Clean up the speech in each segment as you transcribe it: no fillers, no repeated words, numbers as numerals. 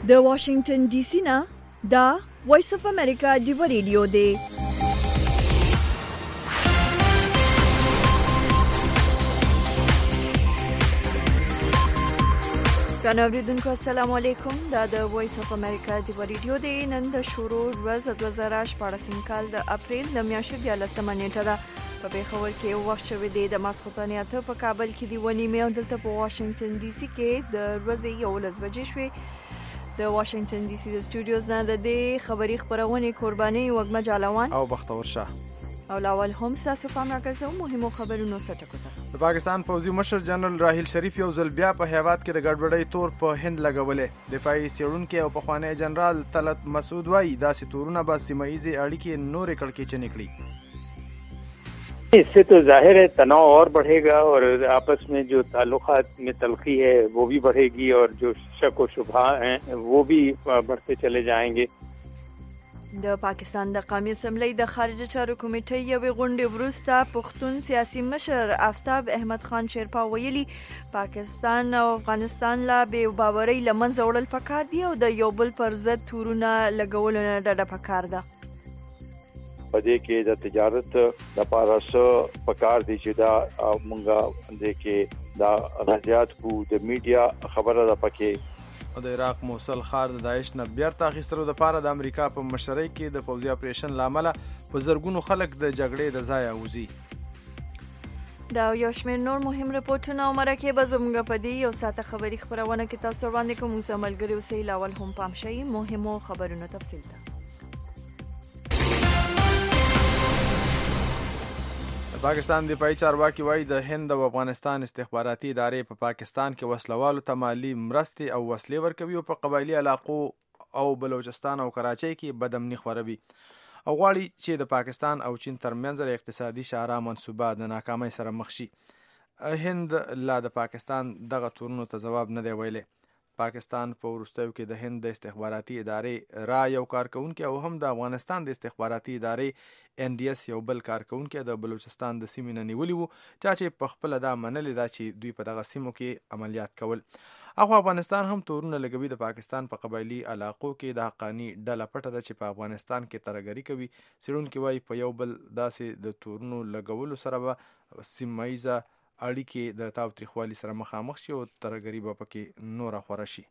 د واشنگټن ډي سي نه دا وایس اف امریکا دی ریډیو دی. اوریدونکو السلام علیکم. دا د وایس اف امریکا دی ریډیو دی. نن د شروع ورځ 2014 کال د اپریل د میاشتې 14 نیټه ده. په پیښور کې وخت شوی دی د ماسخوتن اته، په کابل کې دی ونیمه، او دلته په واشنگټن ډي سي کې د ورځې 11 بجې شوې. د واشنگټن ډي سي د سټوډیوز نه د دې خبري خبرونه قرباني وګمه جالوان او بختور شاه او لاول هم تاسو پام راکړئ مهمو خبرونو سټکو ته. د پاکستان پوځي مشر جنرال راحیل شریف یو ځل بیا په هیواد کې د ګډوډۍ تور په هند لګولې. دفاعي څېړونکي او پخوانی جنرال طلعت مسعود وایي داسې تورونه به سیمه ییزې اړیکې نورې کړکېچنې کړي. इससे तो जाहिर है तनाव और बढ़ेगा और आपस में जो ताल्लुकात में तलखी है वो भी बढ़ेगी और जो शक व शुबहा हैं वो भी बढ़ते चले जाएंगे. د پاکستان د قومي اسمبلی د خارجه چارو کمیټې یوې غونډې وروسته پښتون سیاسي مشر آفتاب احمد خان شیرپا ویلي پاکستان او افغانستان لا بې باورۍ له منځه وړل پکار دي او د یو بل پر ضد تورونه لګول نه ډډه پکار ده. پدې کې د تجارت د پاراسه پکار دي چې دا مونږه دې کې دا غزيات کو د میډیا خبره ده پکې. د عراق موصل ښار د داعش نه بیرته اخیستلو لپاره د امریکا په مشرۍ کې د پوځي اپریشن لامل په زرګونو خلک د جګړې د ځای اوزي. دا یو شمېر نور مهم رپورټونه او مرکې به زموږ په دې یو ساعته خبري خبرونه کې تاسو وړاندې کوم. موږ ملګری اوسئ. لاول هم پام شئ مهمو خبرونو تفصیل ته. پاکستان دفاعي چارواکي وایي د هند او افغانستان استخباراتي ادارې په پاکستان کې وسلوالو ته مالي مرستې او وسلې ورکوي او په قبایلي علاقو او بلوچستان او کراچۍ کې بد امني خوروي او غواړي چې د پاکستان او چین ترمنځ اقتصادي شاهراه منصوبه د ناکامۍ سره مخ شي. هند لا د پاکستان دغه تورونو ته جواب نه دی ویلی. پاکستان په وروستیو کې د هند د استخباراتي ادارې را یو کارکونکي او هم د افغانستان د استخباراتي ادارې NDS یو بل کارکونکي د بلوچستان د سیمې نه نیولي وو چې په خپله دا منلې ده چې دوی په دغه سیمو کې عملیات کول. اخو افغانستان هم تورونه لګوي. د پاکستان په قبایلي علاقو کې د حقاني ډله پټه ده چې په افغانستان کې ترهګري کوي. څېړونکي وایي په یو بل داسې د تورونو لګولو سره به سیمه ییزه اړیکې د تاوتریخوالي سره مخامخ شي او ترهګري به پکې نوره خوره شي.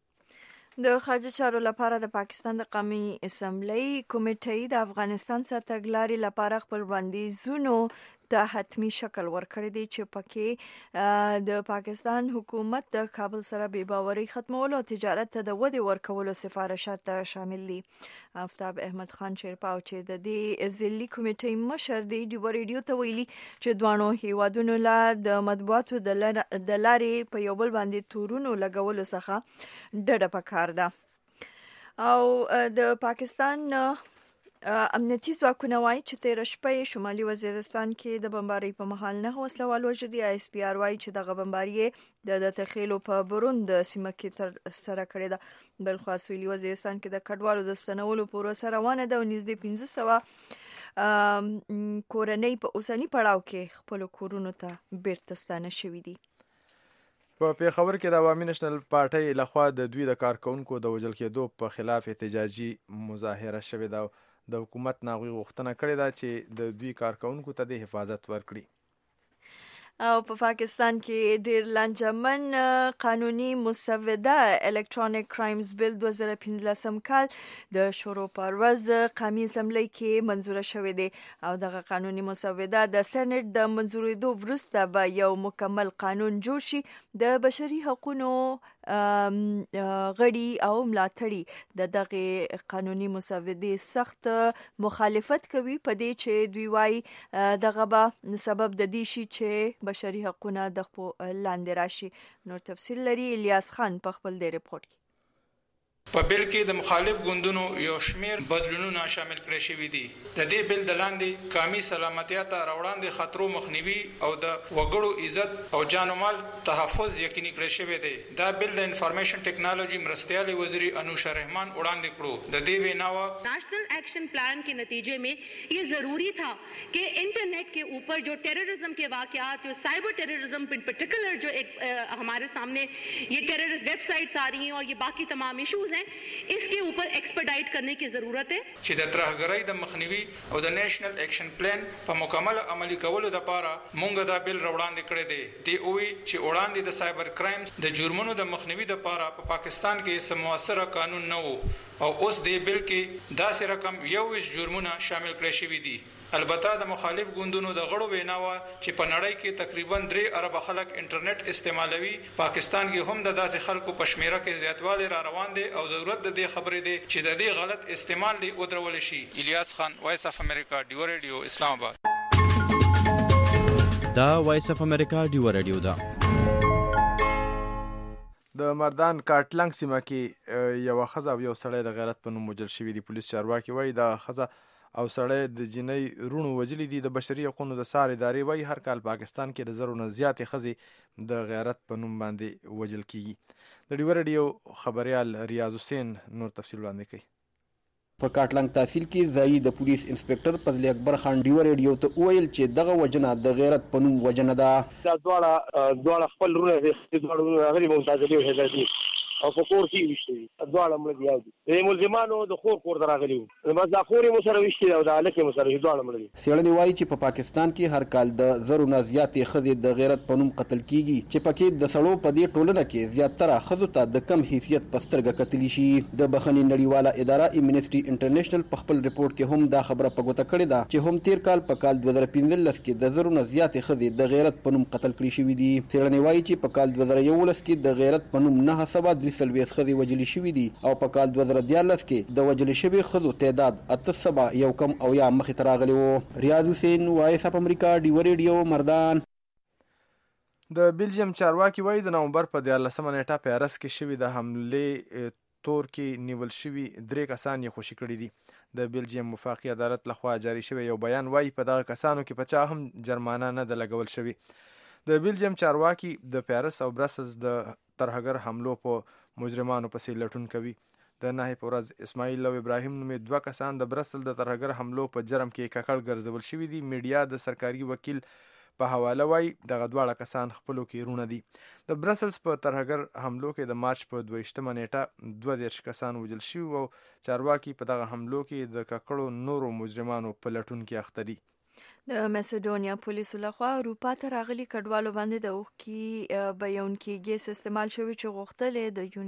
د خارجه چارو لپاره د پاکستان د قومي اسمبلی کمیټې د افغانستان څخه تګلارې لپاره خپل وړاندیزونو ته حتمی شکل ورکړی دی چې پکې د پاکستان حکومت د کابل سره بې باورۍ ختمولو او تجارت ته د ودې ورکولو سفارشات شامل دي. آفتاب احمد خان شیرپا چې د دې ځلي کمیټې مشر دی د ریډیو ته ویلي چې دوانو هیوادونو لا د مطبوعاتو د لارې په یو بل باندې تورونو لګولو څخه ډډه پکار ده. او د پاکستان امنیتي ځواکونه وایي چې تېره شپه شمالي وزیرستان کې د بمبارۍ په مهال 9 وسلوال وژلي. ISPR وایي چې دغه بمبارۍ د تخیلو په برون د سیمه کې تر سره کړې ده. بلخوا سویلي وزیرستان کې د کډوالو د ستنولو پروسه روانه ده او نږدې 1500 کورنۍ په اوسني پړاو کې خپل کورونو ته بیرته ستانه شوي دي. په پیښور کې د عوامي نېشنل پارټۍ لخوا د دوی د کارکونکو د وژل کېدو په خلاف احتجاجي مظاهره شوې ده. د حکومت نه هغوی غوښتنه کړې ده چې د دوی کارکونکو ته د حفاظت ورکړي. او په پاکستان کې ډېر لانجمن قانوني مسوده الکترونیک کرایمز بل 2015 کال د شروع پر ورځ قومي اسمبلی کې منظوره شوې ده او دغه قانوني مسوده د سېنات د منظورېدو وروسته به یو مکمل قانون جوړ شي. د بشري حقوقو غړي او ملاتړي د دغه قانوني مسودې سخت مخالفت کوي په دې چې دوی وايي دغه به سبب د دې شي چې بشري حقوقونه د لاندې راشي. نور تفصیل لري الیاس خان په خپل دی رپورت کې. په بل کې د مخالف ګوندونو یو شمیر بدلونونه شامل کړي شوي دي. د دې بل د لاندې قومي سلامتیا ته راوړاندې خطرو مخنیوي او د وګړو عزت او جان او مال تحفظ یقیني کړی شوی دی. دا بل د انفارمیشن ټیکنالوژي مرستیال وزیر انوشا رحمان وړاندې کړو. د دې ویناوه नेशनल एक्शन प्लान के नतीजे में ये ज़रूरी था कि इंटरनेट के ऊपर जो टेररिज्म के वाक़यात, जो साइबर टेररिज्म इन पर्टिकुलर जो एक हमारे सामने ये टेररिस्ट वेबसाइट्स आ रही हैं और ये बाकी तमाम इशूज़ हैं, इसके ऊपर एक्सपर्टाइट करने की ज़रूरत है। چې د ترهګرۍ د مخنیوي او د نیشنل ایکشن پلان په مکمل عملی کولو لپاره مونږ دا بیل وړاندې کړی دی چې وړاندې د سایبر کرایمز د جرمونو د مخنیوي لپاره په پاکستان کې سم موثره قانون نه وو او اوس د بیل کې داسې رقم 21 جرمونه شامل کړی شوي دي. البته د مخالف ګوندونو د غړو ویناوه چې په نړۍ کې تقریبا 3 ارب خلک انټرنیټ استعمالوي، پاکستان کې هم د داسې خلکو په شمیره کې زیاتوالی را روان دی او ضرورت د دې خبرې دی چې د دې غلط استعمال دی ودرول شي. الیاس خان، وایس اف امریکا، ډیو ریډیو، اسلام آباد. دا وایس اف امریکا ډیو ریډیو دا. د مردان کاټلنګ سیمه کې یو ښځه او یو سړی د غیرت په نوم وژل شوي دي. پولیس چارواکي وایي د ښځه او سړی د جنۍ رونو وجلي دي. د بشري حقوقو د سار ادارې وایي هر کال پاکستان کې د 100 نه زیاتې ښځې د غیرت په نوم باندې وژل کیږي. د ډیو ریډیو خبریال ریاض حسین نور تفصیل وړاندې کوي. په کاټلنګ تحصیل کې ځایي د پولیس انسپکټر فضل اکبر خان ډیو ریډیو ته وویل چې دغه وجنه د غیرت په نوم وجنه ده. دا دواړه خپل رونه هغه ممتازلي وهدي او په کور کې وشتي دواړه مړ دي. د ملزمانو د خور دراغلي وو، بس دا خوري مو سره وشتي او د الکه مو سره دواړه مړ دي. څېړنې وایي چې په پاکستان کې هر کال د 100 نه زیاتې ښځې د غیرت په نوم قتل کیږي چې پکې د سړو په دې ټولنه کې زیاتره ښځو ته د کم حیثیت په سترګه کتلی شي. د بخښنې نړیواله اداره امنیسټي انټرنیشنل په خپل ریپورت کې هم دا خبره په ګوته کړې ده چې هم تیر کال په کال 2015 کې د 100 نه زیاتې ښځې د غیرت په نوم قتل کړي شوي دي. څېړنې وایي چې په کال 2011 کې د غیرت په نوم 943 ښځې وجلې شوي دي او په کال 2014 کې د وجلې شوي ښځو تعداد 800 یو کم او یا مخې ته راغلی و. ریاض حسین، وایس اف امریکا، ډیو ریډیو، مردان. د بیلجیم چارواکي وایي د نومبر په 14 نیټه په ارس کې شوي د حملې تور کې نیول شوي 3 کسان یې خوشي کړي دي. د بیلجیم وفاقي عدالت لخوا جاری شوی یو بیان وایي په دغه کسانو کې په چا هم جرمانه نه ده لګول شوي. د بیلجیم چارواکي د پیرس او برسلز د ترهګر حملو په مجرمانو پسې لټون کوي. د نهې په ورځ اسماعیل او ابراهیم نومې 2 کسان د برسل د ترهګر حملو په جرم کې ککړ ګرځول شوي دي. میډیا د سرکاري وکیل په حواله وایي دغه 2 کسان خپلو کې رونه دي. د برسلز په ترهګر حملو کې د مارچ په 22 نیټه 32 کسان وژل شوي او چارواکي په دغه حملو کې د ککړو نورو مجرمانو په لټون کې اخته دي. د مسیډونیا پولیسو لخوا اروپا ته راغلي کډوالو باندې د اوښکي بهیونکي ګیس استعمال شوی چې غوښتل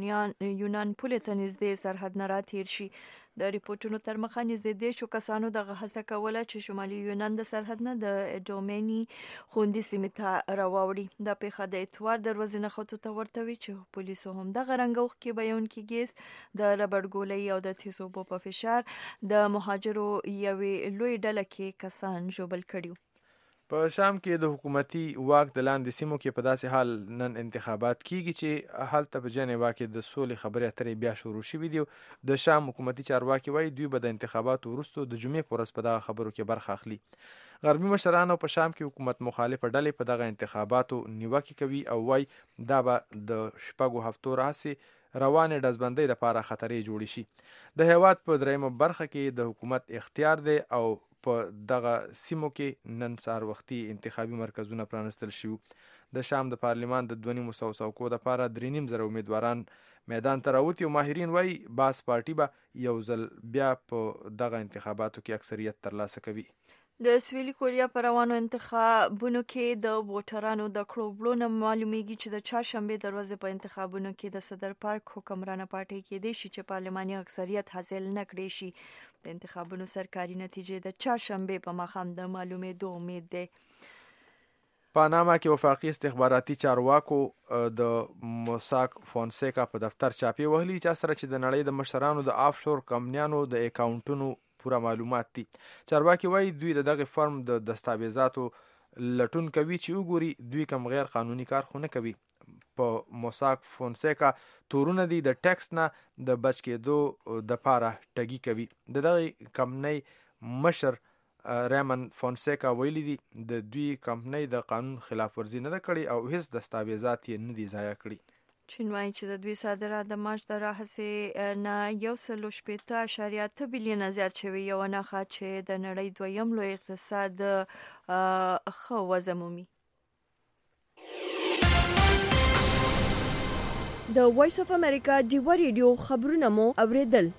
د یونان پولې ته نږدې سرحد نه راتېر شي. د ریپورټونو تر مخه نږدې 10 کسانو دغه هڅه کوله چې شمالي یونان د سرحد نه د اډومیني خوندي سیمې ته راوړي. دا پیښه د اتوار دروازې نښتو ته ورته وي چې پولیسو هم دغه رنګه اوښکي بهیونکي ګیس د ربړ ګولۍ او د تیزو اوبو په فشار د مهاجرو یوې لوی ډله کې کسان ژوبل کړي. په شام کې د حکومتي واک د لاندې سیمو کې په داسې حال نن انتخابات کیږي چې هلته په جنیوا کې د سولې خبرې اترې بیا شروع شوې دي. د شام حکومتي چارواکي وایي دوی به د انتخاباتو وروسته د جمعې په ورځ په دغه خبرو کې برخه اخلي. غربي مشرانو په شام کې حکومت مخالفه ډلې په دغه انتخاباتو نیوکه کوي او وایي دا به د 6 هفتو راهیسې روانې ډزبندۍ لپاره خطرې جوړې شي. د هیواد په دریمه برخه کې د حکومت اختیار دی او په دغه سیمو کې نن سهار وختي انتخابي مرکزونه پرانستل شوي. د شام د پارلمان د 2.5 څوکو لپاره 3.5 امیدواران میدان ته راوتي او ماهرین وایي باس پارټي به یو ځل بیا په دغه انتخاباتو کې اکثریت ترلاسه کوي. د سویلي کوریا په روانو انتخابونو کې د ووټرانو د کړوبلو نه معلومیږي چې د چهارشنبې د ورځې په انتخابونو کې د صدر پارک حکمرانه پارټۍ کېدای شي چې پارلماني اکثریت حاصل نه کړي شي. د انتخابونو سرکاري نتیجې د چهارشنبې په ماښام د معلومېدو امید دی. پاناما کې وفاقي استخباراتي چارواکو د موساک فونسیکا په دفتر چاپی وهلي چې سره چې د نړۍ د مشرانو د آفشور کمپنیانو د اکاونټونو پوره معلومات دي. چارواکي وایي دوی د دغه فرم د دستاویزاتو لټون کوي چې وګوري دوی کوم غیر قانوني کار خو نه کوي. په موساک فونسیکا تورونه دي د ټیکس نه د بچ کېدو د پاره ټګي کوي. د دغه کمپنۍ مشر ریمن فونسیکا ویلي دي د دوی کمپنۍ د قانون خلاف ورزي نه کړي او هیڅ دستاویزات یې نه دي ضایع کړي. چین وایي چې د دوی صادرات د مارچ د راهیسې نه 1.8 بلیونه زیات شوي، یو نښه چې د نړۍ دویم لوی اقتصاد ښه وضع مومي. د وایس اف امریکا ډیو ریډیو خبرونه مو اوریدل.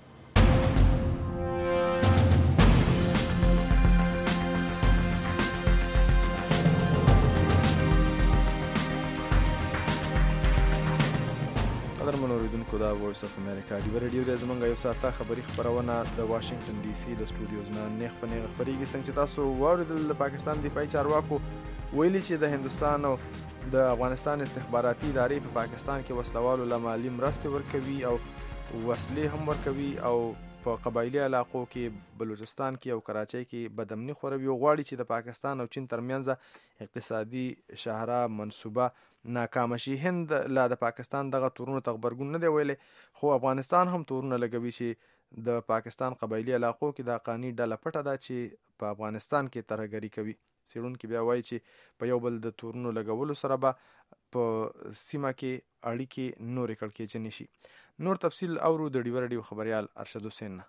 قدرمن اوریدونکو دا وایس اف امریکا ډیو ریډیو د زمونږ یو ساعته خبری خبرونه د واشنگټن ډي سي د سټوډیوز نه نیغ په نیغ خبريږي. څنګه چې تاسو واوریدل د پاکستان دفاعي چارواکو ویلي چې د هندستان او د افغانستان استخباراتي ادارې په پاکستان کې وسلوالو له مالي مرستې ورکوي او وسلې هم ورکوي او په قبایلی علاقو کې بلوچستان کې او کراچۍ کې بدامني خوروي او غواړي چې د پاکستان او چین ترمنځ اقتصادي شاهراه منصوبه ناکام شي. هند لا د پاکستان دغه تورونو ته غبرګون نه دی ویلي، خو افغانستان هم تورونه لګوي چې د پاکستان قبایلی علاقو کې د قانی ډله پټه ده چې په افغانستان کې ترهګري کوي. څېړونکي بیا وایي چې په یو بل د تورونو لګولو سره به په سیمه کې اړیکې نورې کړکېچنې شي. نور تفصیل اورو د ډیو ریډیو خبريال ارشد حسین.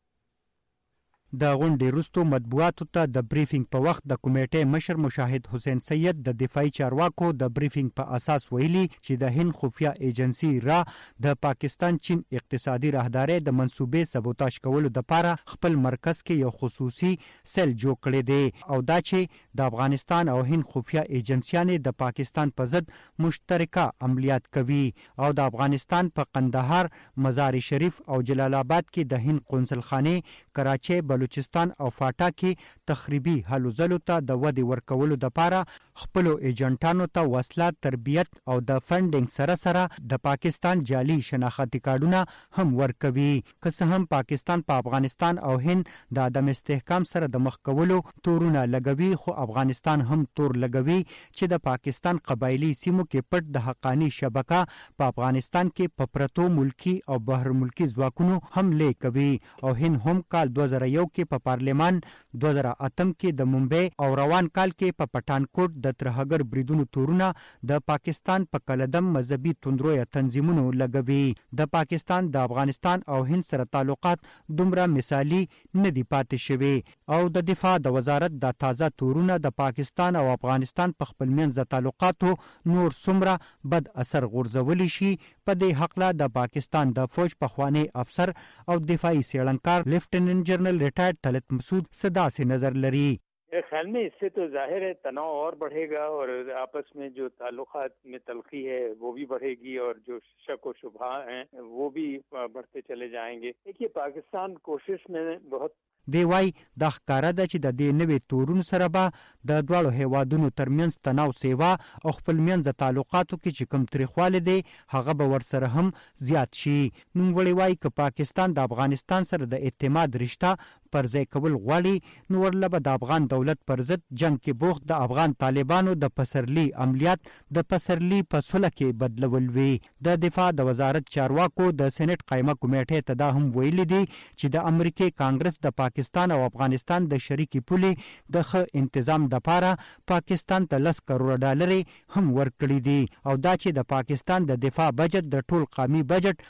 د غونډې وروسته مطبوعاتو ته د بریفینګ په وخت د کمیټې مشر مشاهد حسین سید د دفاعي چارواکو د بریفینګ په اساس ویلي چې د هند خفیه ایجنسی را د پاکستان چین اقتصادي راهداري د منسوبې سبوتاژ کولو لپاره خپل مرکز کې یو خصوصي سیل جوړ کړی دی او دا چې د افغانستان او هند خفیه ایجنسیانې د پاکستان په ضد مشترکه عملیات کوي او د افغانستان په قندهار، مزار شریف او جلال آباد کې د هند قونسلخانه، کراچۍ، بلوچستان او فاټا کې تخریبي هلو ځلو ته د ودې ورکولو لپاره خپل ایجنټانو ته وسله، تربیت او د فنډینګ سره سره د پاکستان جعلي شناختی کارتونه هم ورکوي. که څه هم پاکستان په افغانستان او هند د عدم استحکام سره د مخ کولو تورونه لګوي، خو افغانستان هم تور لګوي چې د پاکستان قبایلی سیمو کې پټ د حقانی شبکه په افغانستان کې په پرتو ملکی او بهر ملکی ځواکونو حمله کوي او هند هم کال 2001 کې په پارلمان، 2008 کې د ممبئی او روان کال کې په پټانکوټ د ترهګر بریدونو تورونه د پاکستان په کلدم مذهبي توندروي تنظیمونو لګوي. د پاکستان د افغانستان او هند سره تعلقات دومره مثالی نه دی پاتې شوی او د دفاع د وزارت د تازه تورونه د پاکستان او افغانستان په خپل منځ تعلقاتو نور څومره بد اثر غورځولی شي. په دې حق لا د پاکستان د فوج پخوانی افسر او دفاعي سیړنکار لیفټیننټ جنرل ریټائرډ طلعت مسعود صدا سے نظر لري. میرے خیال میں اس سے تو ظاہر ہے تناؤ اور بڑھے گا اور آپس میں جو تعلقات میں تلخی ہے وہ بھی بڑھے گی اور جو شک و شبہ ہیں وہ بھی بڑھتے چلے جائیں گے. دیکھیے پاکستان کوشش میں بہت دی وای د ښکارا د چې د دې نوې تورون سره به د دواړو هیوادونو ترمنځ تناو سیوا او خپل منځ تعلقاتو کې چې کوم تاریخواله دی هغه به ور سره هم زیات شي. نو وړي وای ک پاکستان د افغانستان سره د اعتماد رشتہ پر ځای کول غواړي نو ورلبه د افغان دولت پر ضد جنگ کې بوخت د افغان طالبانو د پسرلی عملیات د پسرلی په سوله کې بدلول وی. د دفاع د وزارت چارواکو د سېنات قائمه کمیټې ته دا هم ویلي دي چې د امریکای کانګرس د پاکستان او افغانستان د شریکي پولې د ښه تنظیم د لپاره پاکستان ته $10 کروڑ هم ورکړي دي او دا چې د پاکستان د دفاع بجټ د ټول قومي بجټ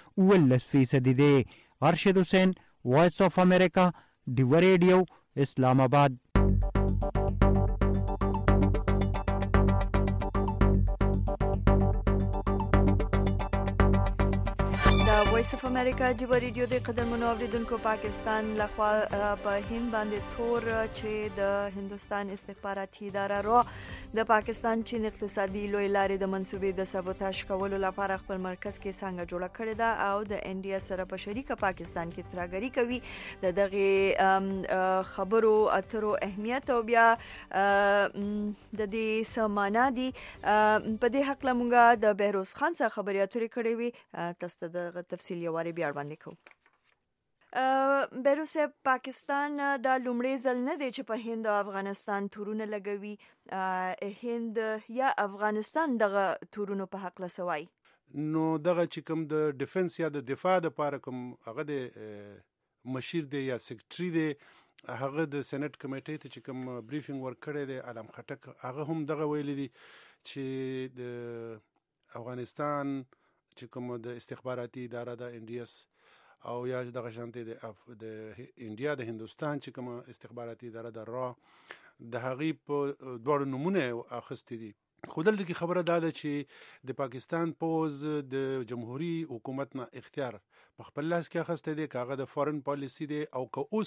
19% دی. ارشد حسین، وایس اف امریکا، ډیو ریډیو، اسلام آباد. وایس اف امریکا ډیو ریډیو د قدرمنو اوریدونکو پاکستان لخوا په هند باندې تور چې د هندستان استخباراتي اداره رو د پاکستان چین اقتصادي لوی لارې د منسوبې د سبوتاژ کولو لپاره خپل مرکز کې څنګه جوړه کړې ده او د انډیا سره په شریکه پاکستان کې ترهګري کوي. د دغه خبرو اترو اهمیت او بیا د دې سمانا دي په دې حق لمونګه د بهروز خان څخه خبري اترې کړې وي. تاسو د تفصیل یواري بیا باندې کوم. بیروسه پاکستان د لومړي ځل نه دی چې په هند او افغانستان تورونه لګوي. هند یا افغانستان دغه تورونو په حق لسوي نو دغه چې کوم د ډیفنس یا د دفاع د لپاره کوم هغه د مشیر دی یا سیکریټری دی هغه د سېنات کمیټې ته چې کوم بریفینګ ورکړی دی علم خټک هغه هم دغه ویلي دي چې د افغانستان چې کوم د استخباراتي اداره د انډیس او یا دغه شانتي د انډیا د هندستان چې کوم استخباراتي اداره د را د هغې په دوړو نمونه اخستې دي خو دلته کې خبره دا ده چې د پاکستان پوز د جمهوریت حکومت نه اختیار په خپل لاس کې اخیستی دی، که هغه د فارن پالیسی دی او که اوس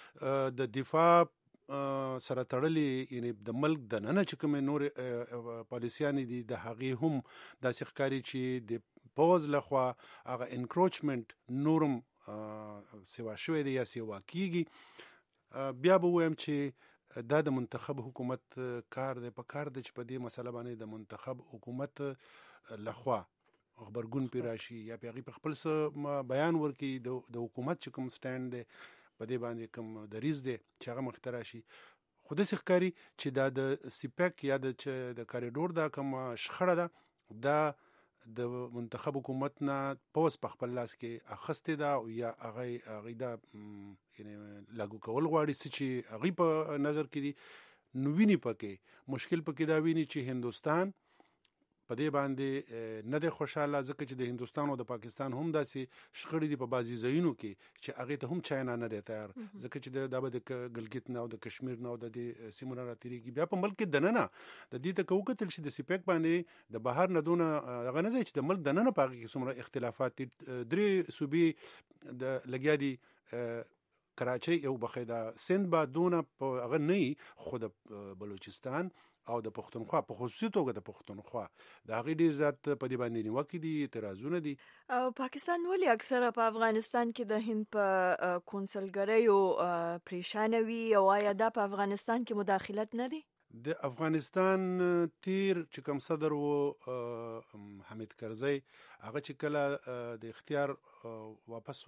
د دفاع سره تړلې، یعنی د ملک د ننه چې کومې نور پالیسیانې دي د هغې هم داسې ښکاري چې د پوز لخوا هغه انکروچمنټ نورم سیوا شوی دی یا سیوا کیږي. بیا به ووایم چې دا د منتخب حکومت کار دی، په کار دی چې په دې مسله باندې د منتخب حکومت لخوا خبرګون پې راشي یا پې هغې په خپل څه بیان ورکړي، د حکومت چې کوم سټینډ دی په دې باندې کوم دریځ دی چې هغه مخې ته راشي. خو داسې ښکاري چې دا د سیپیک یا د کاریډور دا کوم شخړه ده، دا د منتخب حکومت نه پوز په خپل لاس کې اخیستې ده او یا هغوی دا یعنې لاګو کول غواړي څه چې هغوی په نظر کې دي. نو ویني پکې مشکل پکې دا ویني چې هندوستان په دې باندې نه دی خوشحاله، ځکه چې د هندوستان او د پاکستان هم داسې شخړې دي په بعضې ځایونو کې چې هغې ته هم چاینا نه دی تیار، ځکه چې دا به د ګلګت نه او د کشمیر نه او د دې سیمو نه راتېرېږي. بیا په ملک کې دننه د دې ته که وکتل شي د سیپیک باندې د بهر نه دونه هغه نه دی چې د ملک دننه په هغې کې څومره اختلافات دي. 3 صوبې د لګیا دي، کراچۍ او بخیدا سند به دونه په هغه نه وي، خو د بلوچستان او د پښتونخوا په خصوصي توګه د پښتونخوا د هغې ډېر زیات په دې باندې نیوکې دي، اعتراضونه دي. پاکستان ولې اکثره په افغانستان کې د هند په کونسلګریو پریشانه وي، او آیا دا په افغانستان کې مداخلت نه دی؟ د افغانستان تیر چې کوم صدر و حمید کرزی، هغه چې کله د اختیار واپس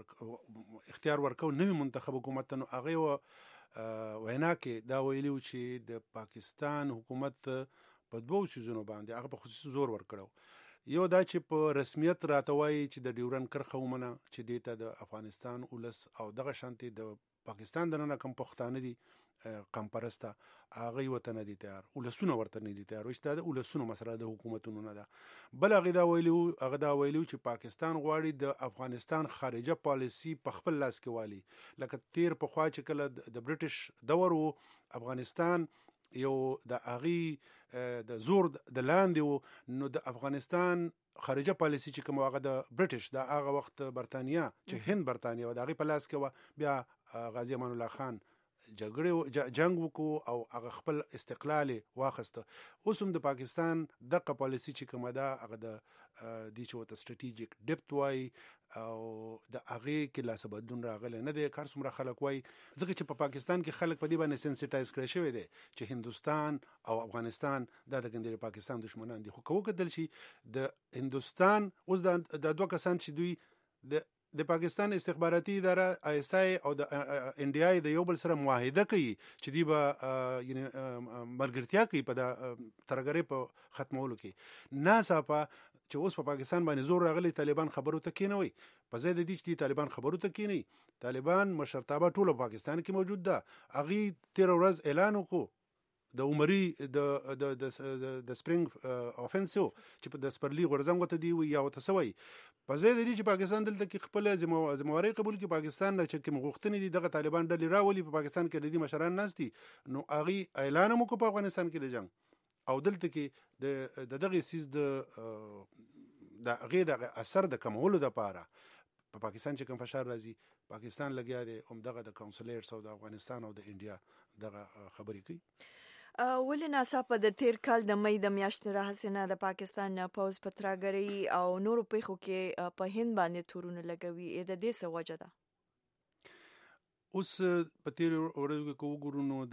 اختیار ورکو نوی منتخب حکومت ته، نو هغې وینا کې دا ویلي و چې د پاکستان حکومت په 2 څیزونو باندې هغه په خصوصي زور ورکړو. یو دا چې په رسمیت راته وایي چې د ډیورنډ کرښه ومنه چې دې ته د افغانستان ولس او دغه شانتې د پاکستان دننه کوم پښتانه دي قوم پرسته، هغوی ورته نه دي تیار، ولسونه ورته نه دي تیار، وایي چې دا د ولسونو مسله د حکومتونو نه ده. بل هغه دا ویلي چې پاکستان غواړي د افغانستان خارجه پالیسي په خپل لاس کې والي. لکه تیر پخوا چې کله د برټش دور و، افغانستان یو د هغې د زور د لاندې و، نو د افغانستان خارجه پالیسي چې کوم هغه د برټش د هغه وخت برطانیه چې هند برطانیه و، د هغې په لاس کې وه. بیا غازي امان الله خان جنگ وکړو او هغه خپل استقلال واخیسته. اوس هم د پاکستان دغه پالیسي چې کومه ده هغه د دې چې ورته سټریټیجیک ډپت وایي او د هغې کې لاسه بدلون راغلی نه دی. کار څومره خلک وایي، ځکه چې په پاکستان کې خلک په دې باندې سنسټایز کړی شوی دی چې هندوستان او افغانستان دا د ګندې پاکستان دشمنان دي. خو که وکتل شي د هندوستان اوس د 2 کسان چې دوی د پاکستان استخباراتي اداره ISI او د NDI د یو بل سره معاهده کوي چې دوی به ملګرتیا کوي په د ترهګرۍ په ختمولو کې. ناڅاپه چې اوس په پاکستان باندې زور راغلی، طالبان خبرو ته کېنوي، په ځای د دې چې طالبان خبرو ته کېنوي. طالبان مشرتابه ټوله پاکستان کې موجود ده. هغې تېره ورځ اعلان وکړو د عمري د سپرینګ اوفنسیو چې د سپرلي غورځنګ ورته دی یا ورته څه وایي. په ځای د دې چې پاکستان دلته کې خپله ذمهواري قبول کړي، پاکستان نه چې کوم غوښتنې دي دغه طالبان ډلې راولي په پاکستان کې د دې مشران ناست دي، نو هغې اعلان هم وکړو په افغانستان کې د جنګ، او دلته کې د دغې څیز د هغې د اثر د کمولو دپاره په پاکستان چې کوم فشار راځي، پاکستان لګیا دی همدغه د کونسلیټس او د افغانستان او د انډیا دغه خبرې کوي. ولې ناڅاپه د تیر کال د مې د میاشتې راهیسې نه د پاکستان پوځ په ترهګرۍ او نورو پیښو کې په هند باندې تورونه لګوي؟ د دې څه وجه ده؟ اوس په تیرو ورځو کې که وګورو نو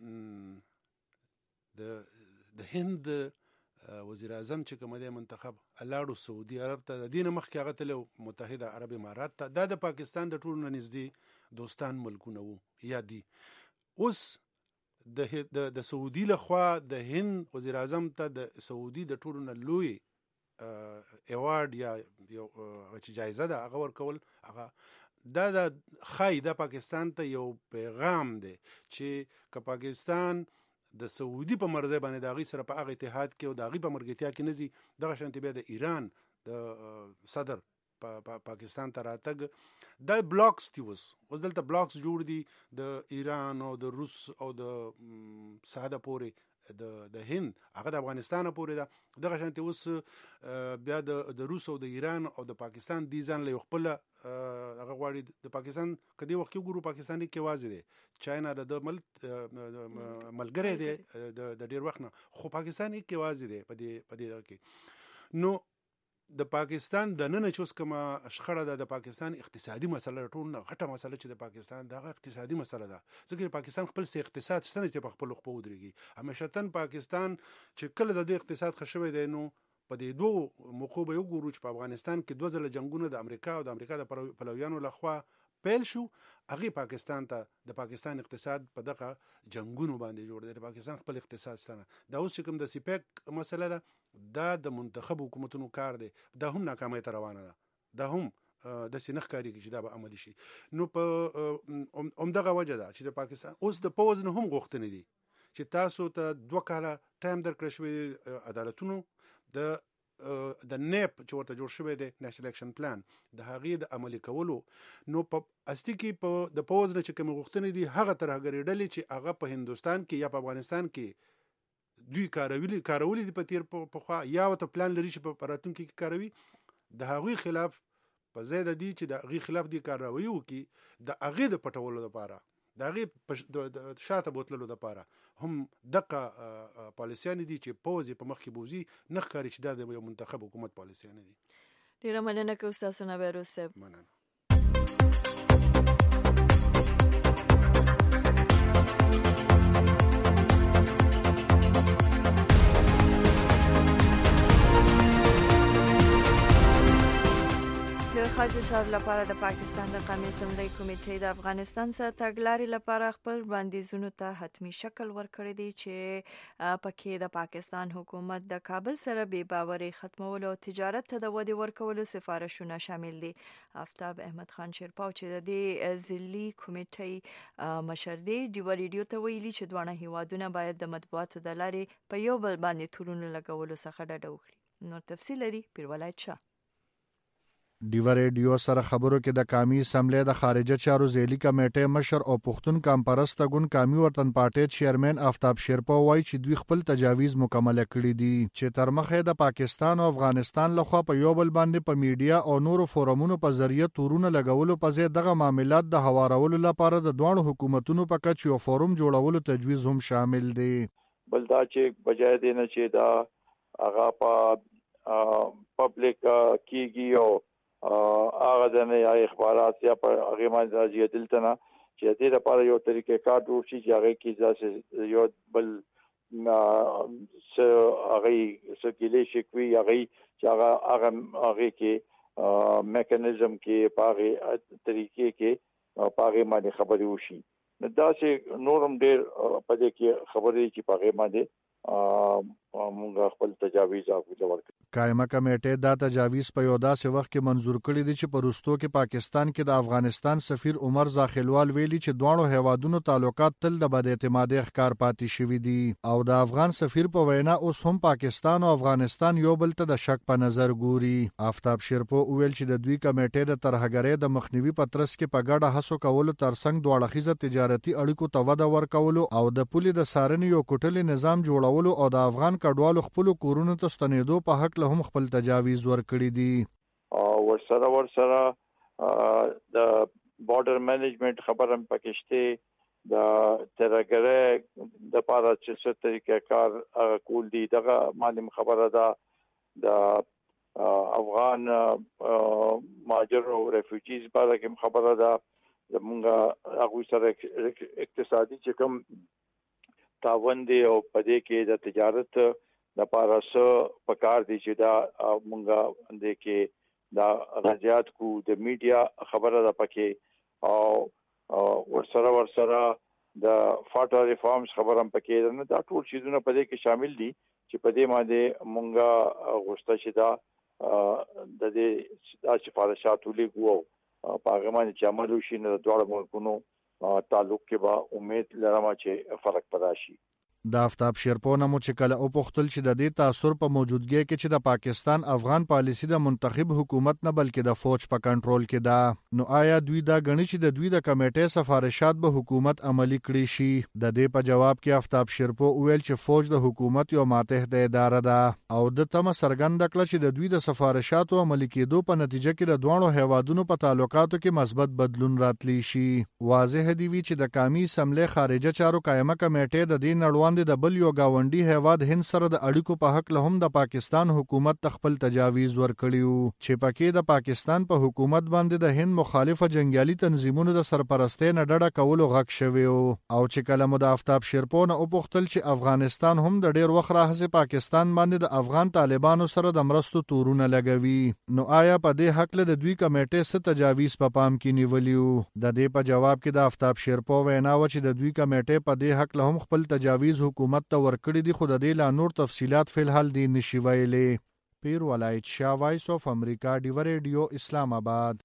د هند وزیر اعظم چې کوم دی منتخب لاړو سعودي عرب ته، د دې نه مخکې هغه تللی متحده عرب امارات ته. دا د پاکستان د ټولو نه نږدې دوستان ملکونه وو یا دي. اوس د سعودي لخوا د هند وزیر اعظم ته د سعودي د ټولو نه لوی ایوارډ یا یو چې جایزه ده هغه ورکول، هغه دا ښایي دا پاکستان ته یو پیغام دی چې که پاکستان د سعودي په مرضی باندې د هغې سره په هغه اتحاد کې او د هغې په ملګرتیا کې نه ځي، دغه شانتې بیا د ایران د صدر پاکستان ته راتګ دا بلاکس دي. اوس دلته بلاکس جوړ دي د ایران او د روس او د ساده پورې د هند هغه د افغانستان پورې ده دغه شانتي اوس بیا د روس او د ایران او د پاکستان دي ځان له خپل هغه غواړي د پاکستان کدي وخت ګورو پاکستاني کې واځي دي چاینا د ملګری دی د ډیر وخت نه خو پاکستان کې واځي دي په دې کې نو د پاکستان د نن چوس کومه شخړه د پاکستان اقتصادي مسله ټول نه غټه مسله چې د پاکستان دغه اقتصادي مسله ده ځکه پاکستان خپل سي اقتصاد ستنه چې په خپل خپل ودرېږي همیشتن پاکستان چې کله د اقتصاد خښوي دی نو په دې دوه موقعو به وګورو چې په افغانستان کې دوه ځله جنگونه د امریکا د پلویانو لخوا پیل شو هغه پاکستان ته د پاکستان اقتصاد په دغه جنگونو باندې جوړ دی پاکستان خپل اقتصاد ستنه دا اوس چې کوم د سیپیک مسله ده دا د منتخب حکومتونو کار دی دا هم ناکامۍ ته روانه ده دا هم د سینخ کاری کې چې دا به عملی شي نو په همدغه وجه ده چې د پاکستان اوس د پوز نه هم غوښتنې دي چې تاسو ته 2 کاله ټایم درکړل شوی عدالتونو د نیپ چې ورته جوړ شوی دی نېشنل اکشن پلان د هغې د عملي کولو نو په اصلي کې په د پوز نه چې کوم غوښتنې دي هغه ترهګرې ډلې چې هغه په هندوستان کې یا په افغانستان کې دوی کارولي دي په تیر پخوا یا ورته پلان لري چې په راتلونکي کې کاروي د هغوی خلاف په ځای د دې چې د هغې خلاف دي کاروي وکړي د هغې د پټولو لپاره د هغې د شاته بوتللو لپاره هم دغه پالیسیانې دي چې پوز په مخ کې بوزي نه ښکاري چې دا د یو منتخب حکومت پالیسیانې دي. ډېره مننه کوم ستاسو نه بیروز صاحب. مننه. د خارجه چارو لپاره د پاکستان د قومي اسمبلی کمیټې د افغانستان سره تګلارې لپاره خپل وړاندیزونو ته حتمی شکل ورکړی دی چې پکې د پاکستان حکومت د کابل سره بې باورۍ ختمولو او تجارت ته د ودې ورکولو سفارشونه شامل دي. آفتاب احمد خان شیرپاو چې د دې ضلعي کمیټې مشر دی ډیو ریډیو ته ویلي چې دواړه هیوادونه باید د مطبوعاتو د لارې په یو بل باندې تورونه لګولو څخه ډډه وکړي. نور تفصیل لري پیرولایت شاه. ډیو ریډیو سره خبرو کې د قومي اسمبلی د خارجه چارو ضلعي کمیټې مشر او پښتون کانفرنس ګوند قومي وطن پارټي چیرمن آفتاب شیرپا وایي چې دوی خپل تجاویز مکمل کړي دي چې تر مخه د پاکستان او افغانستان لخوا په یو بل باندې په میډیا او نورو فورمونو په ذریعہ تورونه لګولو په ځای دغه معاملات د هوارولو لپاره د دوه حکومتونو په کچ یو فورم جوړولو تجویز هم شامل دی. بل دا چې بجای دی نه چې دا هغه په پبلک کیږي او هغه د نه اخبارات یا په هغه باندې راځي دلته نه چې دې لپاره یو طریقې کار جوړ شي چې هغه کې ځکه یو بل هغه سکیلې شي هغه چې هغه کې میکانیزم کې په هغه طریقې کې په هغه باندې خبرې وشي. دا چې نورم ډېر په دې کې خبرې چې په هغه باندې موږ خپل تجاویز ورکړو. قائمه کمیټه دا تجاویز په یو داسې وخت کې منظور کړی دی چې په روستو کې پاکستان کې د افغانستان سفیر عمر زاخلوال ویلي چې دوه هیوادونو تعلقات تل د بد اعتمادۍ ښکار پاتې شوي دي او د افغان سفیر په وینا اوس هم پاکستان او افغانستان یو بل ته د شک په نظر ګوري. آفتاب شیرپو ویل چې د دوی کمیټې د ترهګرۍ د مخنیوي په ترڅ کې په ګډه هڅو کولو ترڅنګ دوه اړخیزه تجارتي اړیکو ته وده ورکولو او د پولي د څارنې یو کوټلي نظام جوړولو او د افغان کډوالو خپل کورونو ته ستنېدو په حق له هم خپل تجاویز ورکړي دي. ورسره د بارډر مینجمنت خبره پکشته د ترګره د پاره چې څه طریقې کار کول دي دغه معلوم خبره ده. د افغان مهاجر او ریفیوجیز باره کې خبره ده. زمونږ هغه سره اقتصادي چې کوم تعاون دی او پدې کې د تجارت د پاره سره پکار دي چې دا مونږه د کې دا غزيات کو د میډیا خبره ده پکې او ورسره د فاټا ریفارمز خبره هم پکې ده. دا ټول چیزونه پدې کې شامل دي چې پدې باندې مونږه غوښته شي دا د دې سفارشات ولګو په هغه باندې چې عمل وشي نه د دوه ملکونو تعلق کې به امید لرم چې فرق پیدا شي. د آفتاب شیرپو مو چې کله او پختل چې د دې تاثیر په موجودګي کې چې د پاکستان افغان پالیسی د منتخب حکومت نه بلکې د فوج په کنټرول کې ده، نو آیا دوی دا غني چې د دوی د کمیټې سفارشات به حکومت عملی کړی شي؟ د دې په جواب کې آفتاب شیرپو ویل چې فوج د حکومت یو ماتحت اداره ده او د تمه څرګنده کړه چې د دوی د سفارشاتو عملی کېدو په نتیجه کې د دوه هیوادونو په تعلقاتو کې مثبت بدلون راتلی شي. واضح دی وی چې د قومي اسمبلی خارجه چارو قائمه کمیټې د دې نړوند د بل یو گاونډي هیواد هند سره د اړیکو په حق له هم د پاکستان حکومت خپل تجاویز ورکړیو چې پکې د پاکستان په حکومت باندې د هند مخالفه جنگیالي تنظیمونو د سرپرستۍ نه ډډه کولو غږ شوی او چې کله مو د آفتاب شیرپو نه وپوښتل چې افغانستان هم د ډیر وخت راهیسې پاکستان باندې د افغان طالبانو سره د مرستو تورونه لګوي، نو آیا په دې حق له د دوی کمیټې څه تجاویز په پام کې نیولیو؟ د دې په جواب کې د آفتاب شیرپو وینا و چې د دوی کمیټې په دې حق له هم خپل تجاویز حکومت ته ورکړي دي، خو د دې لا نور تفصيلات فلحال دی نشي ویلي. پیر ولایت شاه، وایس اف امریکا، ډیو ریډیو، اسلام آباد.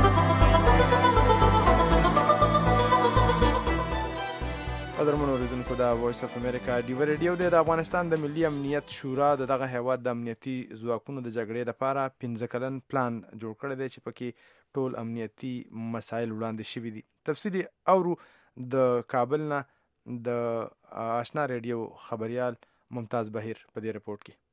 قدرمنو اوریدونکو، دا وایس اف امریکا ډیو ریډیو د افغانستان د ملي امنیت شورا دغه هیواد د امنیتي ځواکونو د جګړې لپاره 15 کلن پلان جوړ کړی دی چې پکې ټول امنیتي مسایل وړاندې شوي دي. تفصیلی اورو د کابل نه د آشنا ریډیو خبريال ممتاز بهیر په دې رپورت کې.